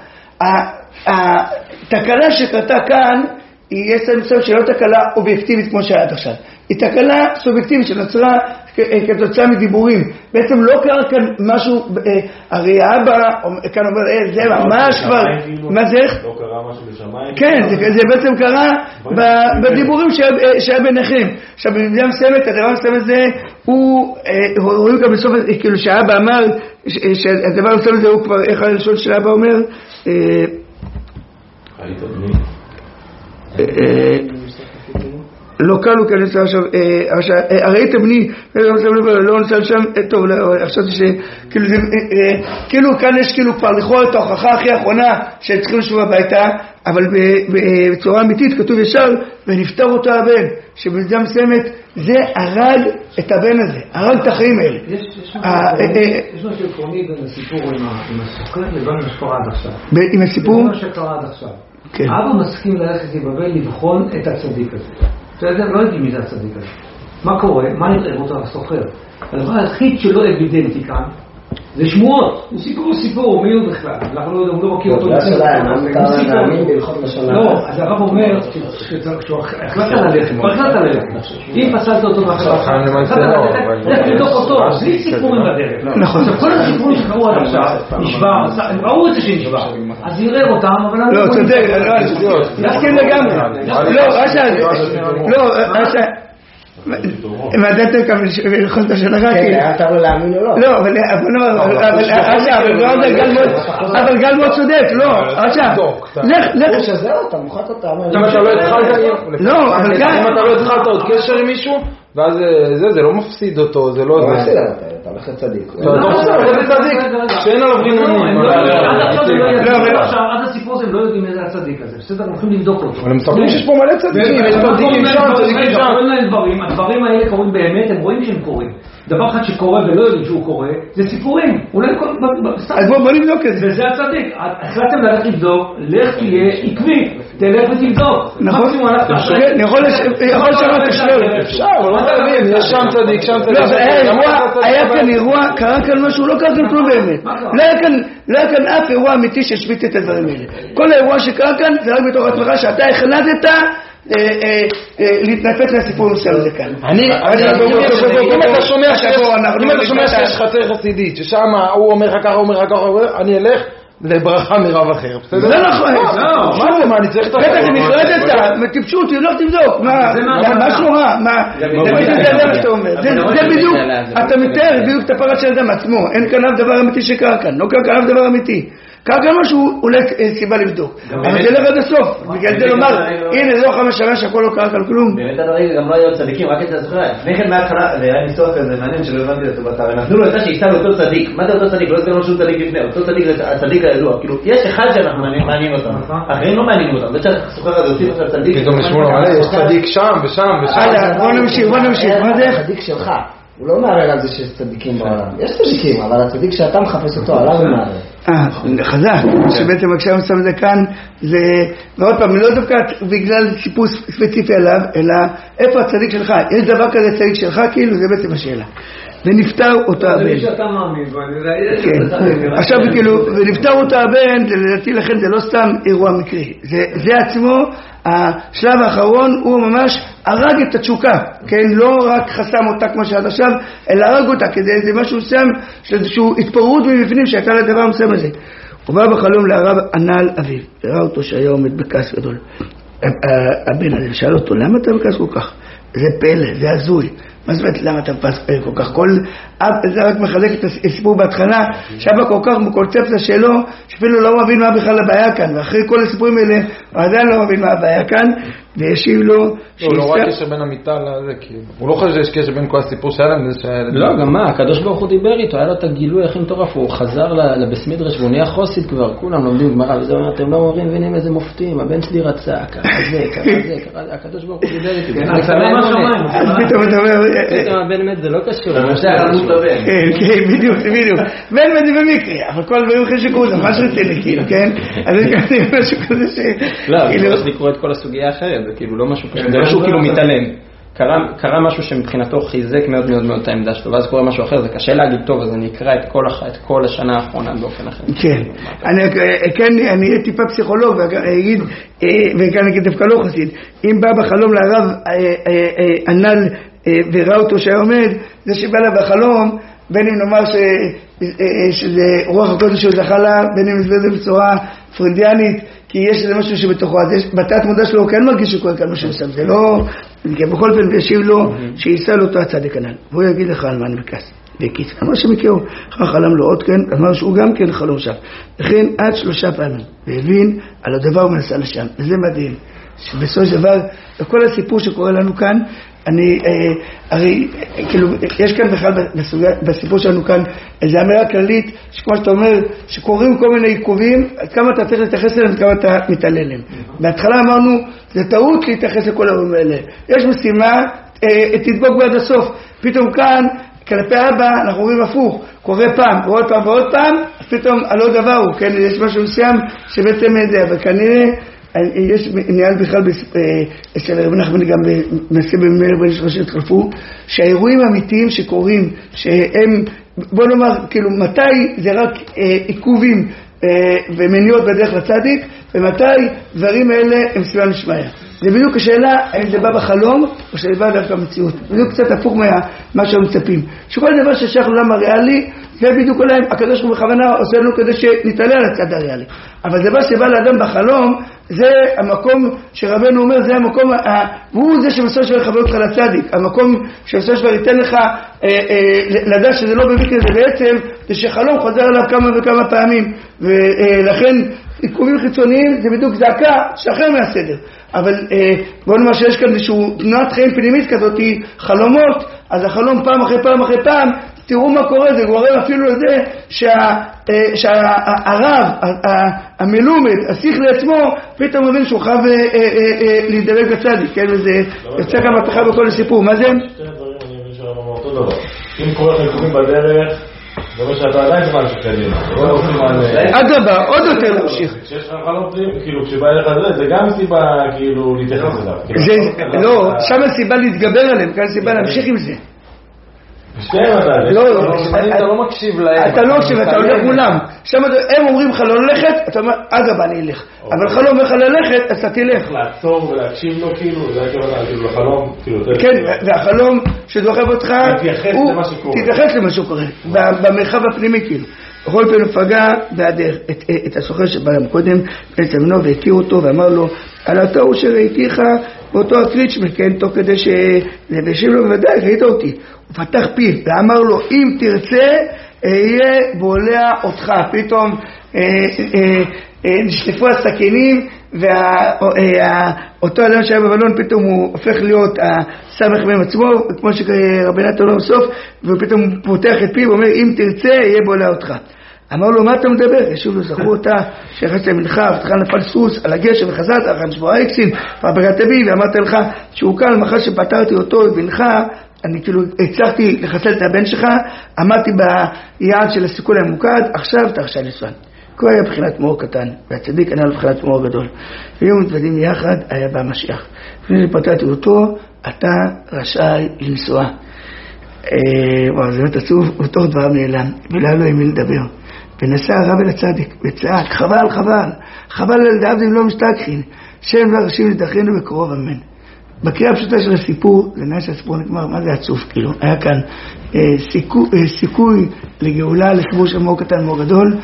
התקלה שקרתה כאן, יש למצוא שלא תקלה אובייקטיבית כמו שהיה עד עכשיו. היא תקלה סובייקטיבית שנוצרה כתוצאה מדיבורים. בעצם לא קרה כאן משהו, הרי האבא כאן אומר, זה ממש כבר, מה זה? לא קרה משהו בשמיים? כן, זה בעצם קרה בדיבורים שהיה ביניכם. עכשיו, במידה מסוימת, הדבר המסוים הזה, רואים גם בסוף, כאילו שהאבא אמר, שהדבר המסוים הזה הוא כבר, איך הראשון של האבא אומר, היית בני. לא קלו כאן נצא עכשיו, הראית בני, לא נצא שם, טוב, עכשיו שכאילו כאן יש כאילו כבר לכאורה את ההוכחה הכי האחרונה שהם צריכים לשוב הביתה, אבל בצורה אמיתית כתוב ישר, ונפטר אותו הבן, שבמידה מסוימת זה הרג את הבן הזה, הרג את החיים האלה. יש משהו עקרוני בין הסיפור עם הסוכר לבין מה שקרה עד עכשיו. עם הסיפור? לבין מה שקרה עד עכשיו. האבא מסכים ללכת לבבל לבחון את הצדיק הזה. בסדר? לא יודעים מי זה הצדיק הזה. מה קורה? מה נראה אותו הסוחר? הדבר היחיד שלא אבידנטי כאן, זה שמועות, הוא סיפור, מי הוא בכלל? אנחנו לא מכיר אותו. לא שלהם, אנחנו מאמין בהלכות לשון הרע. לא, אז הרב אומר, כשהוא החלטת ללכת, אם פסלת אותו מהחלטה, לך תבדוק אותו, בלי סיפורים בדרך. נכון. כל הסיפורים שקראו עד עכשיו, נשבר, הם ראו את זה שנשבר, אז יראה אותם, אבל... לא, צודק, להסכים לגמרי. לא, אשה, מדעתם כמה ללכות לשון הרע, כן, אתה לא להאמין או לא? לא, אבל גל מאוד צודק, לא, אשה, לך, שזהו, אתה מוחק אותה. אם אתה לא התחלת עוד קשר עם מישהו, ואז זה לא מפסיד אותו, זה לא זה. אתה הולך לצדיק. אתה הולך לצדיק, שאין עליו רינונים. עד הסיפור הזה הם לא יודעים איזה הצדיק הזה, בסדר, הם הולכים לבדוק אותו. אבל הם מספרים שיש פה מלא צדיקים, יש צדיקים שם, צדיקים שם. הדברים האלה קורים באמת, הם רואים שהם קורים. דבר אחד שקורה ולא יודעים שהוא קורה, זה סיפורים. אז בוא נבדוק את זה. וזה הצדיק. החלטתם ללכת לבדוק, לך תהיה עקבי, תלך ותבדוק. נכון, יכול לשנות תשלול. אפשר, אבל לא תבין, יש שם צדיק, שם צדיק. היה כאן אירוע, קרה כאן משהו, לא קרה כאן כלום באמת. לא היה כאן אף אירוע אמיתי שהשוויץ את הדברים האלה. כל האירוע שקרה כאן זה רק בתוך עצמך שאתה החלטת להתנפץ מהסיפור מסוים הזה כאן. אם אתה שומע שיש חצר חסידית, ששם הוא אומר לך ככה, הוא אומר לך ככה, אני אלך לברכה מרב אחר, בסדר? זה נכון. מה זה, מה אני צריך את בטח, אם החלטת, מטיפשות, לא תבדוק, משהו רע, זה בדיוק, אתה מתאר בדיוק את הפרט של אדם עצמו, אין כאן אף דבר אמיתי שקרה כאן, לא קרה כאן אף דבר אמיתי. קרה כאן משהו, אולי סיבה לבדוק. אבל זה לא עד הסוף. בגלל זה לומר, הנה, זו 5 שנה שהכל לא קרה כאן כלום. באמת הדברים גם לא היו צדיקים, רק את הזכרה. לפני כן מההתחלה, והיה ניסוח כזה מעניין שלא הבנתי את אותו בתר. נתנו לו את זה שייסה לאותו צדיק. מה זה אותו צדיק? לא יודע לו שום צדיק לפני. אותו צדיק זה הצדיק הידוע. כאילו, יש אחד שאנחנו מעניינים אותם. אחרים לא מעניינים אותם. זה שהסוחר הזה הוסיף עכשיו צדיק. פתאום נשמעו לו מלא, יש צדיק שם ושם ושם. בוא נמשיך. מה זה? הצדיק שלך. הוא לא מערער על זה שיש צדיקים בעולם. יש צדיקים, אבל הצדיק שאתה מחפש אותו, עליו הוא מערער. חזק, שבעצם עכשיו שם את זה כאן, ועוד פעם, לא דווקא בגלל סיפור ספציפי עליו, אלא איפה הצדיק שלך? יש דבר כזה צדיק שלך? כאילו, זה בעצם השאלה. ונפטר אותו הבן. זה שאתה מאמין, עכשיו כאילו, ונפטר אותו הבן, לדעתי לכן זה לא סתם אירוע מקרי. זה עצמו, השלב האחרון הוא ממש הרג את התשוקה, כן? לא רק חסם אותה כמו שעד עכשיו, אלא הרג אותה, כדי זה משהו שם, שאיזושהי התפוררות מבפנים שהייתה לדבר מסוים הזה. הוא בא בחלום להרב ענה על אביו, הראה אותו שהיה עומד בכעס גדול. הבן הזה שאל אותו, למה אתה בכעס כל כך? זה פלא, זה הזוי. מה זאת אומרת, למה אתה כל כך? זה רק מחזק את הסיפור בהתחלה, שאבא כל כך בקונספציה שלו, שאפילו לא מבין מה בכלל הבעיה כאן, ואחרי כל הסיפורים האלה, הוא עדיין לא מבין מה הבעיה כאן, וישיב לו... הוא לא רואה קשר בין המיטה לזה, הוא לא חושב שיש קשר בין כל הסיפור שלהם לזה שהילד... לא, גם מה, הקדוש ברוך הוא דיבר איתו, היה לו את הגילוי הכי מטורף, הוא חזר לבס מדרש, והוא נהיה חוסית כבר, כולם לומדים גמרא, וזה אומר, אתם לא מבינים איזה מופתים, הבן שלי רצה, קרה זה, הקדוש ברוך הוא דיבר איתי. פתאום אתה אומר... פתאום הבן מת, זה לא קשור. כן, בדיוק. בן מת זה במקרה, אבל כל הדברים חשקו, זה ממש רציני, כאילו, כן? אז יש כאן משהו כזה ש... לא, אבל צריך לקרוא את כל הסוגיה אחרת, זה כאילו לא משהו פשוט, זה משהו כאילו מתעלם. קרה משהו שמבחינתו חיזק מאוד מאוד מאוד את העמדה שלו, ואז קורה משהו אחר, זה קשה להגיד טוב, אז אני אקרא את כל השנה האחרונה באופן אחר. כן, אני אהיה טיפה פסיכולוג, וכאן אני דווקא לא חסיד. אם בא בחלום להרב ענל וראה אותו שהיה עומד, זה שבא לה בחלום, בין אם נאמר שזה רוח הקודש שהוא זכה לה, בין אם זה בצורה פרנדיאנית, כי יש איזה משהו שבתוכו, אז בתת מודע שלו הוא כן מרגיש שקורה כאן משהו שם, זה לא, בכל פעם וישיב לו שיסע לו אותו הצדיק הנ"ל, והוא יגיד לך על מה אני בכעס, וקיץ, אמר שמכירו, חלם לו עוד כן, אמר שהוא גם כן חלום שם, לכן עד 3 פעמים, והבין על הדבר הוא מנסה לשם, וזה מדהים, שבסופו של דבר, כל הסיפור שקורה לנו כאן, הרי, כאילו, יש כאן בכלל בסיפור שלנו כאן איזו אמירה כללית, שכמו שאתה אומר, שקורים כל מיני עיכובים, כמה אתה צריך להתייחס אליהם, כמה אתה מתעלל להם. בהתחלה אמרנו, זה טעות להתייחס לכל הדברים האלה. יש משימה, תדבוק בעד הסוף. פתאום כאן, כלפי אבא, אנחנו אומרים הפוך, קורה פעם, ועוד פעם ועוד פעם, אז פתאום על עוד דבר הוא, כן, יש משהו מסוים שבעצם זה, אבל כנראה, יש נהל בכלל אצל הרב נחמן גם במסע במאיר בן שרשת חלפו שהאירועים האמיתיים שקורים שהם בוא נאמר, כאילו, מתי זה רק עיכובים ומניעות בדרך לצדיק, ומתי דברים האלה הם סיבה לשמיה. זה בדיוק השאלה, האם זה בא בחלום, או שזה בא דווקא במציאות. בדיוק קצת הפוך מה שאנחנו מצפים. שכל דבר ששייך לעולם הריאלי, זה בדיוק אולי, הקדוש ברוך הוא בכוונה עושה לנו כדי שנתעלה על הצד הריאלי. אבל זה בא שבא לאדם בחלום, זה המקום שרבנו אומר, זה המקום, והוא זה שבסוף שלך חבר אותך לצדיק. המקום שבסוף שלך ייתן לך לדעת שזה לא במקרה, זה בעצם, זה שחלום חוזר עליו כמה וכמה פעמים. ולכן, עיכובים חיצוניים זה בדיוק זעקה שאחר מהסדר. אבל בוא נאמר שיש כאן איזשהו תנועת חיים פנימית כזאת, חלומות, אז החלום פעם אחרי פעם אחרי פעם, תראו מה קורה, זה גורם אפילו לזה שהרב, המלומד, השכלי עצמו, פתאום מבין שהוא חייב להידבק בצדיק, כן? וזה יוצא גם מהפכה בכל הסיפור. מה זה? שתי דברים אני מבין שהרב אמר אותו דבר. אם קורה לכם עיכובים בדרך, זה אומר שאתה עדיין זמן שקדימה. אדרבה, עוד יותר להמשיך. כשיש לך חלום פנים, כאילו כשבא אליך זה גם סיבה כאילו להתייחס אליו. לא, שם הסיבה להתגבר עליהם, כאן הסיבה להמשיך עם זה. אתה לא מקשיב להם. אתה לא מקשיב, אתה הולך מולם. שם הם אומרים לך לא ללכת, אתה אומר, אגב אני אלך. אבל חלום אומר לך ללכת, אז אתה תלך. לעצור ולהקשיב לו כאילו, זה כאילו החלום. כן, והחלום שדוחף אותך, תתייחס למה שקורה, במרחב הפנימי כאילו. בכל פעם פגע בהדרך את הסוחר שבא להם קודם, בנצמנו והכיר אותו ואמר לו, על התאו שראיתיך באותו הקריצ'מר, כן, תוך כדי שבשיב לו בוודאי, ראית אותי. הוא פתח פיו ואמר לו, אם תרצה, אהיה בולע אותך. פתאום נשלפו הסכינים, ואותו אדם שהיה בבלון פתאום הוא הופך להיות הסמך מהם עצמו, כמו שרבי נתן לו בסוף, ופתאום הוא פותח את פיו ואומר, אם תרצה, אהיה בולע אותך. אמר לו, מה אתה מדבר? ישוב לו, זכרו אותה, שהכנסת למנחה, ותך נפל סוס על הגשר וחזרת, אחר שבוע איקסין, פרפגעת בי, ואמרת לך שהוא קל, מאחר שפטרתי אותו, בנך, אני כאילו הצלחתי לחסל את הבן שלך, עמדתי ביעד של הסיכול הממוקד, עכשיו תרשה לנסוע. כה היה בחינת מאור קטן, והצדיק ענה לבחינת מאור גדול. ויום מתוודים יחד, היה בא משיח. לפני שפטרתי אותו, אתה רשאי לנסוע. זה באמת עצוב, אותו דבר נעלם, ולא לו עם מי לדבר. ונסע הרב אל הצדיק, וצעק, חבל, חבל, חבל על דעבדים לא משתכחין, שם והראשים לדחרנו בקרוב אמן. בקריאה הפשוטה של הסיפור, זה נראה שהסיפור נגמר, מה זה עצוב כאילו? היה כאן סיכוי לגאולה, לסיפור של מאור קטן מאור גדול,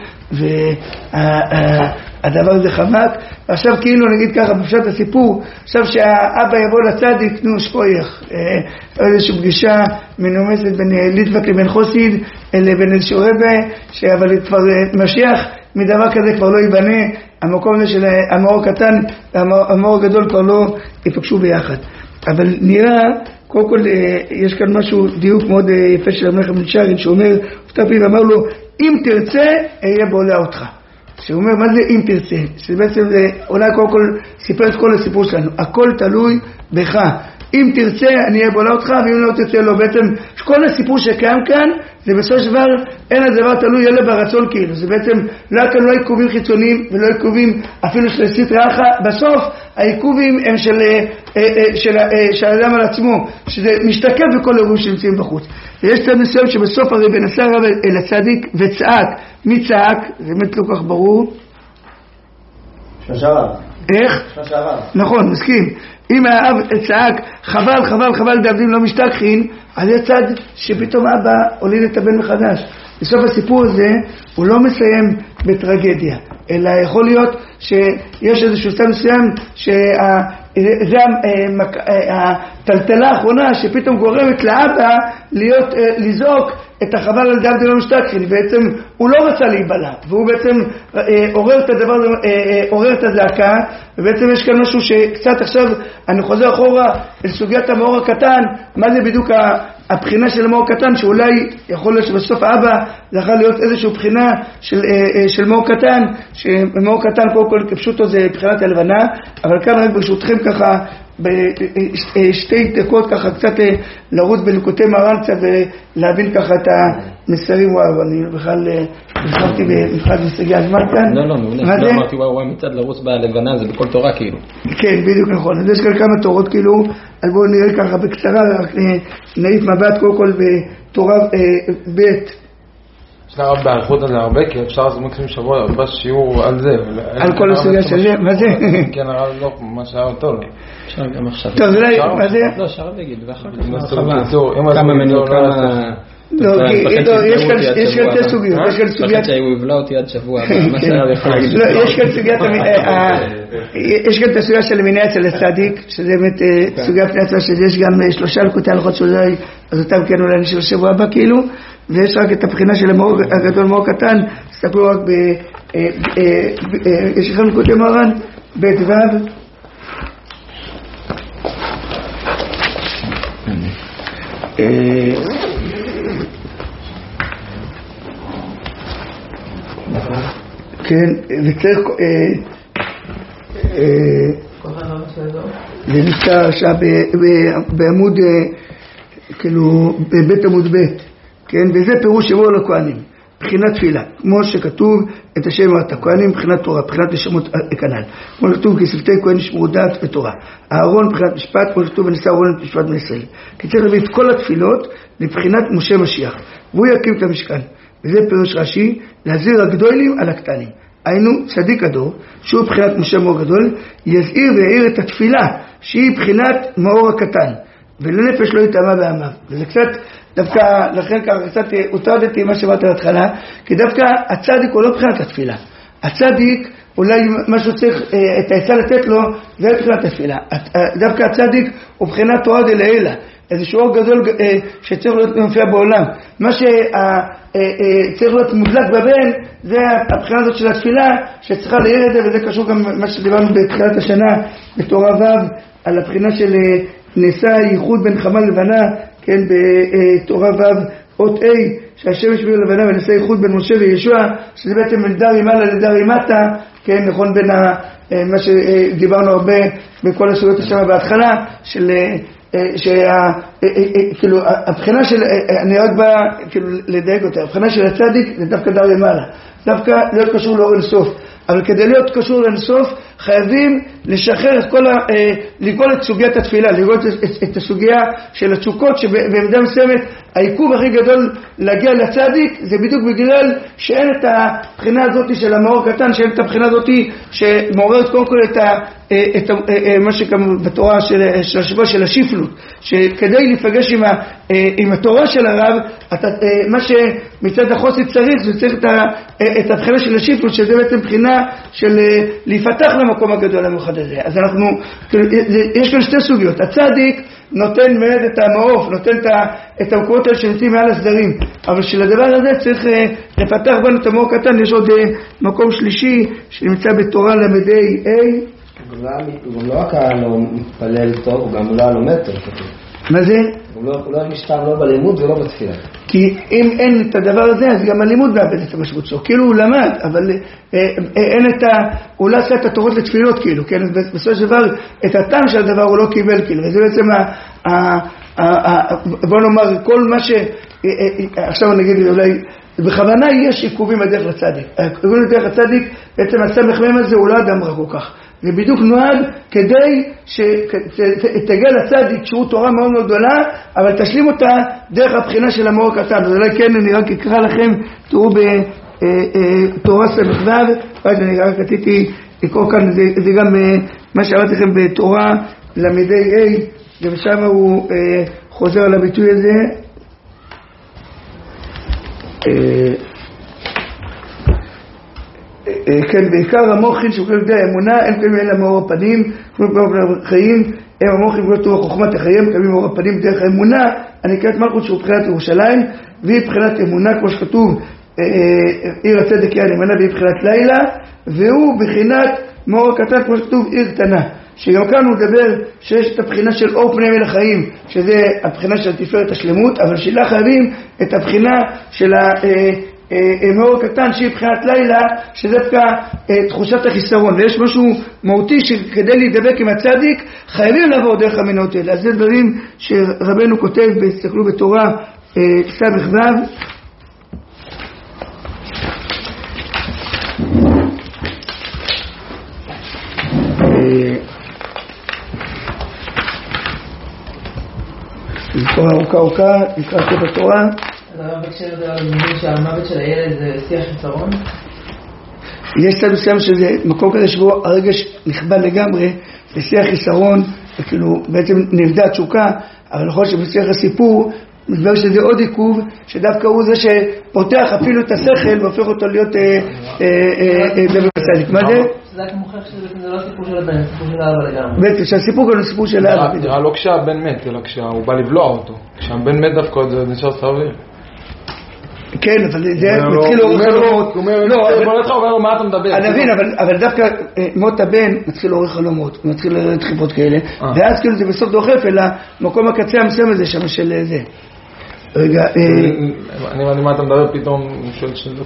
והדבר הזה חמק, ועכשיו כאילו נגיד ככה בפשט הסיפור, עכשיו שהאבא יבוא לצדיק, נו שפויח, איזושהי פגישה מנומסת בין ליטבק לבין חוסיד, לבין איזשהו רבה, אבל כבר משיח, מדבר כזה כבר לא ייבנה, המקום הזה של המאור קטן, המאור גדול כבר לא יפגשו ביחד. אבל נראה, קודם כל יש כאן משהו, דיוק מאוד יפה של המלך מנשארין, שאומר, פתפי ואמר לו, אם תרצה, אהיה בולע אותך. שהוא אומר, מה זה אם תרצה? שבעצם זה, אולי קודם כל סיפר את כל הסיפור שלנו, הכל תלוי בך. אם תרצה, אני אהיה בולע אותך, ואם לא תרצה, לא. בעצם, כל הסיפור שקיים כאן, זה בסופו של דבר, אין הדבר תלוי ילה ברצון כאילו. זה בעצם, לא היה כאן לא עיכובים חיצוניים, ולא עיכובים אפילו של סטרא אחא. בסוף, העיכובים הם של האדם על עצמו, שזה משתקף בכל אירועים שנמצאים בחוץ. ויש צד מסוים שבסוף הרי בנסע הרב אל הצדיק וצעק. מי צעק? זה באמת לא כך ברור. ששרב. איך? ששרב. נכון, מסכים. אם האב צעק, חבל, חבל, חבל, דעבדים לא משתכחין, אז זה צד שפתאום אבא הוליד את הבן מחדש. בסוף הסיפור הזה, הוא לא מסיים בטרגדיה, אלא יכול להיות שיש איזשהו צד מסוים, שזה הטלטלה האחרונה שפתאום גורמת לאבא לזעוק את החבל על דעבדים לא משתכחין. בעצם הוא לא רצה להיבלע, והוא בעצם עורר את הדבר, עורר את הזעקה, ובעצם יש כאן משהו שקצת עכשיו, אני חוזר אחורה אל סוגיית המאור הקטן, מה זה בדיוק הבחינה של המאור קטן, שאולי יכול להיות שבסוף האבא זה יכול להיות איזושהי בחינה של מאור קטן, שמאור קטן קודם כל כפשוטו זה בחינת הלבנה, אבל כאן רק ברשותכם ככה, בשתי דקות ככה קצת לרוץ בליקוטי מרן קצת ולהבין ככה את המסרים. וואו, אני בכלל נשמעתי במבחד מסגי הזמן כאן. לא, מעולה, לא אמרתי וואו, מצד לרוץ בלבנה זה בכל תורה כאילו. כן, בדיוק נכון. אז יש כאן כמה תורות כאילו, אז בואו נראה ככה בקצרה, רק נעיף מבט קודם כל בתורה ב' יש לה רב בערכות על זה הרבה, כי אפשר לעשות מקסימום שבוע הרבה שיעור על זה. על כל הסוגיה של זה, מה זה? כן, הרב לא, מה שהיה אותו לא. אפשר גם עכשיו. טוב, אולי, מה זה? לא, אפשר להגיד, ואחר כך כמה מנהל, כמה... לא, יש כאן שתי סוגיות, יש כאן סוגיית... פחד שהוא יבלה אותי עד שבוע, יש כאן סוגיית... יש כאן את הסוגיה של מיני אצל הצדיק, שזה באמת סוגיה פני עצמה, שיש גם 3 לקוטי הלכות שאולי, אז אותם כן אולי נשאר שבוע הבא כאילו, ויש רק את הבחינה של המאור הגדול מאור קטן, תסתכלו רק יש לכם לקוטי מוהר"ן, בית ו' כן, וצריך זה נזכר עכשיו בעמוד, כאילו בבית עמוד ב', כן, וזה פירוש שבוע לכהנים, בחינת תפילה, כמו שכתוב את השם אמרת הכהנים, בחינת תורה, בחינת נשמות כנ"ל, כמו שכתוב כי שבטי כהן ישמרו דעת ותורה, אהרון בחינת משפט, כמו שכתוב ונשא אהרון את משפט בני ישראל, כי צריך להביא את כל התפילות לבחינת משה משיח, והוא יקים את המשכן, וזה פירוש רש"י, להזהיר הגדולים על הקטנים. היינו צדיק הדור, שהוא בחינת משה מאור גדול, יזהיר ויעיר את התפילה, שהיא בחינת מאור הקטן, ולנפש לא יטמא בעמיו. וזה קצת, דווקא, לכן ככה קצת הוטרדתי מה שאמרת בהתחלה, כי דווקא הצדיק הוא לא בחינת התפילה. הצדיק, אולי מה שצריך את העצה לתת לו, זה בחינת התפילה. דווקא הצדיק הוא בחינת תורה דלעילא. איזשהו אור גדול שצריך להיות מופיע בעולם. מה שצריך להיות מודלק בבן, זה הבחינה הזאת של התפילה, שצריכה להעיר את זה, וזה קשור גם מה שדיברנו בתחילת השנה, בתורה ו', על הבחינה של נעשה ייחוד בין חמה לבנה, כן, בתורה ו', אות A, שהשם השביר לבנה ונעשה ייחוד בין משה וישוע, שזה בעצם דר ימעלה לדר ימטה, כן, נכון בין מה שדיברנו הרבה בכל הסוגיות השמה בהתחלה, של כאילו הבחינה של, אני רק בא כאילו לדייק אותה, הבחינה של הצדיק זה דווקא דר למעלה, דווקא להיות קשור לאור אינסוף, אבל כדי להיות קשור לאינסוף חייבים לשחרר את כל לגאול את סוגיית התפילה, לגאול את הסוגיה של התשוקות, שבמידה מסוימת העיכוב הכי גדול להגיע לצדיק זה בדיוק בגלל שאין את הבחינה הזאת של המאור קטן, שאין את הבחינה הזאת שמעוררת קודם כל את מה שכמו בתורה של השבוע של השיפלות, שכדי להיפגש עם התורה של הרב, מה שמצד החוסי צריך, זה צריך את הבחינה של השיפלות, שזה בעצם בחינה של להיפתח למקום הגדול המיוחד הזה. אז יש כאן שתי סוגיות, הצדיק נותן מעד את המעוף, נותן את המקומות האלה שנמצאים מעל הסדרים, אבל שלדבר הזה צריך לפתח בנו את המאור קטן. יש עוד מקום שלישי שנמצא בתורה למדי A. הוא גם לא רק לא מתפלל טוב, הוא גם לא לומד טוב. מה זה? הוא לא משתם לא בלימוד ולא בתפילה. כי אם אין את הדבר הזה, אז גם הלימוד מאבד את המשמעות שלו. כאילו הוא למד, אבל אין הוא לא עשה את התורות לתפילות, כאילו, כן? בסופו של דבר, את הטעם של הדבר הוא לא קיבל, כאילו. וזה בעצם בוא נאמר, כל מה עכשיו נגיד אולי, בכוונה יש עיכובים בדרך לצדיק. העיכובים בדרך לצדיק, בעצם הסמך מהם הזה הוא לא אדם רע כל כך. זה בדיוק נועד כדי שתגיע לצדיק שהוא תורה מאוד מאוד גדולה, אבל תשלים אותה דרך הבחינה של המאור הקטן. אז אולי כן, אני רק אקרא לכם, תראו בתורה סמך ו', אני רק רציתי לקרוא כאן, זה גם מה שאמרתי לכם בתורה למדי A, ושם הוא חוזר על הביטוי הזה. כן, בעיקר המוחים שכולם יודעים האמונה, הם קיימים אלה מאור הפנים, כולם חיים, הם המוחים כולם תראו חוכמת החיים, קיימים מאור הפנים דרך האמונה, הנקראת מלכות שהוא בחינת ירושלים, והיא בחינת אמונה, כמו שכתוב, עיר הצדק היא הנאמנה, והיא בחינת לילה, והוא בחינת מאור הקטן, כמו שכתוב, עיר קטנה. שגם כאן הוא מדבר שיש את הבחינה של אור פני מלך חיים, שזה הבחינה של תפארת השלמות, אבל שלה חייבים את הבחינה של מאור קטן שהיא בחינת לילה, שזה דווקא תחושת החיסרון. ויש משהו מהותי שכדי להידבק עם הצדיק חייבים לעבור דרך המנעות האלה. אז זה דברים שרבנו כותב, תסתכלו בתורה סמך ו', תורה ארוכה, נקרא ספר תורה. שהמוות של הילד זה שיח חיסרון? יש צד מסוים שזה מקום כזה שבו הרגש נכבל לגמרי, זה שיח חיסרון, וכאילו בעצם נבדה תשוקה, אבל נכון שבשיח הסיפור מדבר שזה עוד עיכוב, שדווקא הוא זה שפותח אפילו את השכל והופך אותו להיות דבר צדיק. מה זה? זה רק מוכיח שזה לא סיפור של הבן, זה סיפור של האבא לגמרי. בעצם שהסיפור גם הוא סיפור של האבא. נראה לא כשהבן מת, אלא כשהוא בא לבלוע אותו. כשהבן מת דווקא זה נשאר סביר. כן, אבל זה מתחיל לאורך חלומות. הוא אומר לו, מה אתה מדבר? אני מבין, אבל דווקא מות הבן מתחיל לאורך חלומות, הוא מתחיל לראות דחיפות כאלה, ואז כאילו זה בסוף דוחף אל המקום הקצה המסוים הזה שם של זה. רגע, אני מה אתה מדבר פתאום שואל שזה.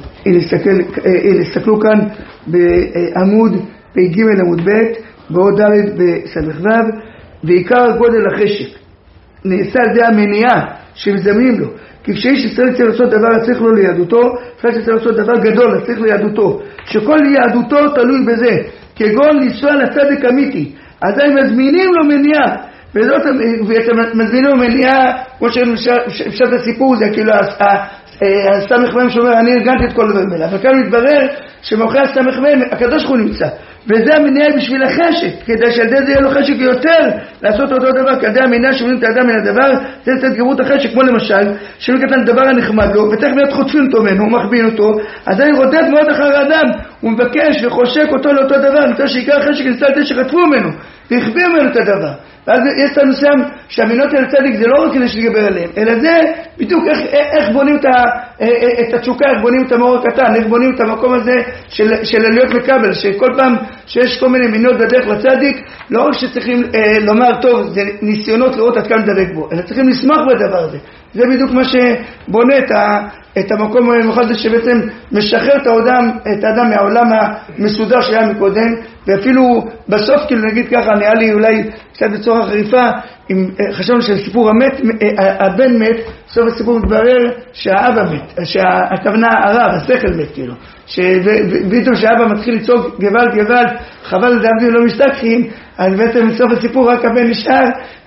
הסתכלו כאן בעמוד פ"ג עמוד ב' בעוד ד' בס"ו, ועיקר גודל החשק נעשה על זה המניעה שמזמנים לו, כי כשאיש ישראל צריך לעשות דבר צריך לו ליהדותו, צריך לעשות דבר גדול צריך ליהדותו, שכל יהדותו תלוי בזה, כגון לנסוע לצדק אמיתי, אז הם מזמינים לו מניעה, ואתם מזמינים לו מניעה, כמו שאפשר את הסיפור, זה כאילו הסמך מהם שאומר אני ארגנתי את כל הדברים האלה, אבל כאן מתברר שמאחורי הסמך מהם הקדוש הוא נמצא, וזה המניעה בשביל החשק, כדי שעל זה יהיה לו חשק יותר לעשות אותו דבר, כדי המניעה שמונים את האדם מן הדבר, זה לתת גרות החשק, כמו למשל שלא קטן דבר הנחמד לו ותכף מיד חוטפים אותו ממנו, הוא מחבין אותו, אז אני רודף מאוד אחר האדם, הוא מבקש וחושק אותו לאותו דבר, נתן שעיקר החשק נמצא על זה שחטפו ממנו והחביא ממנו את הדבר. ואז יש לנו שם שהמינות אל צדיק זה לא רק כדי שתגבר עליהם, אלא זה בדיוק איך בונים את התשוקה, איך בונים את המאור הקטן, איך בונים את המקום הזה של להיות מקבל, שכל פעם שיש כל מיני מינות בדרך לצדיק, לא רק שצריכים לומר טוב, זה ניסיונות לראות עד כאן לדבק בו, אלא צריכים לשמח בדבר הזה. זה בדיוק מה שבונה את המקום המיוחד הזה שבעצם משחרר את האדם מהעולם המסודר שהיה מקודם, ואפילו בסוף כאילו נגיד ככה, נראה לי אולי קצת בצורה חריפה, אם חשבנו שהסיפור הבן מת, בסוף הסיפור מתברר שהאבא מת, שהכוונה הרב, השכל מת כאילו, שבדיוק שהאבא מתחיל לצעוק גוואלד, חבל לדעתי לא משתכחים, אז בעצם בסוף הסיפור רק הבן נשאר,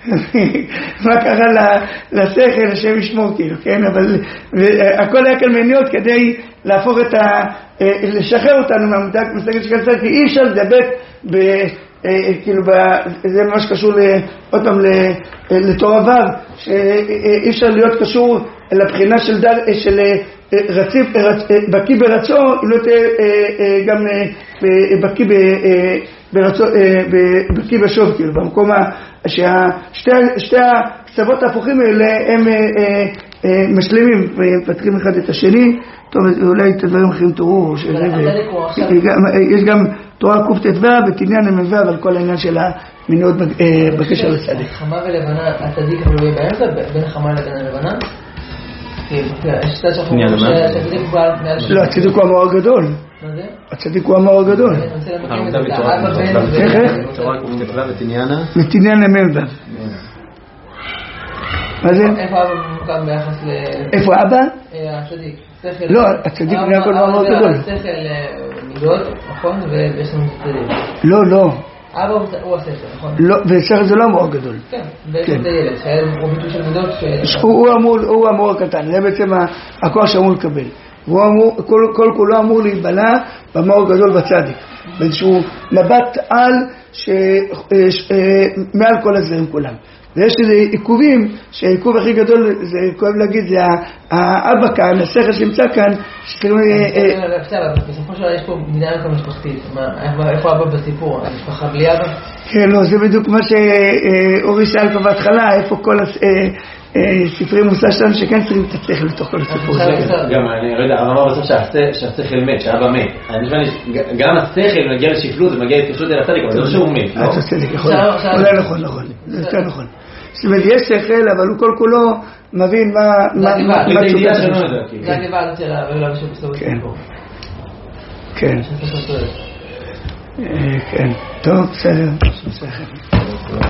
מה קרה לשכל, השם ישמור כאילו, כן, אבל הכל היה כאן מניעות כדי להפוך לשחרר אותנו מהמותג מסגת של קצת, כי אי אפשר לדבק כאילו זה ממש קשור עוד פעם לתורה ו', שאי אפשר להיות קשור לבחינה של רציף, בקי ברצון, אם לא תהיה גם בקי בשוב, כאילו במקום ששתי הקצוות ההפוכים האלה הם משלימים ופתחים אחד את השני. טוב, אולי את הדברים אחרים תראו, יש גם תורה קט"ו וקניין המ"ו על כל העניין של המיניות בקשר לצדיק. חמה ולבנה, הצדיק אבל הוא יהיה באמצע בין החמה לבין הלבנה? לא, הצדיק הוא המאור הגדול. מה זה? הצדיק הוא המאור הגדול. תורה קט"ו ותניאנה? ותניאנה מ"ו. מה זה? איפה אבא ממוקם ביחס ל... איפה אבא? הצדיק. לא, הצדיק בני הכל הוא המאור הגדול. השכל מידות, נכון? ויש לנו צדיק. לא. אבא הוא השכל, נכון? לא, ושכל זה לא המאור הגדול. כן, בעצם זה ילד, שהיה הוא ביטוי של מידות ש... הוא המאור הקטן, זה בעצם הכוח שאמור לקבל. כל כולו אמור להיבלע במאור הגדול בצדיק. באיזשהו מבט על מעל כל הזרים כולם. ויש איזה עיכובים, שהעיכוב הכי גדול, זה כואב להגיד, זה האבא כאן, השכל שנמצא כאן, שכאילו... בסופו של דבר יש פה מדינה משפחתית, איפה אבא בסיפור? המשפחה בלי אבא? כן, לא, זה בדיוק מה שאורי שאל פה בהתחלה, איפה כל ספרי מוסר שלנו שכן צריכים את השכל לתוך כל הסיפור. גם, אני לא יודע, אבל אמר בסוף שהשכל מת, שהאבא מת. גם השכל מגיע לשפלות, זה מגיע להתקשרות אל הצדיק, אבל זה לא שהוא מת, לא? הצדיק, אולי נכון, זה יותר נכון. זאת אומרת, יש שכל, אבל הוא כל כולו מבין מה תשוקה שלו. זה הגיבה הזאת של הרעילה ושבסוף הסיפור. כן. כן. טוב, בסדר.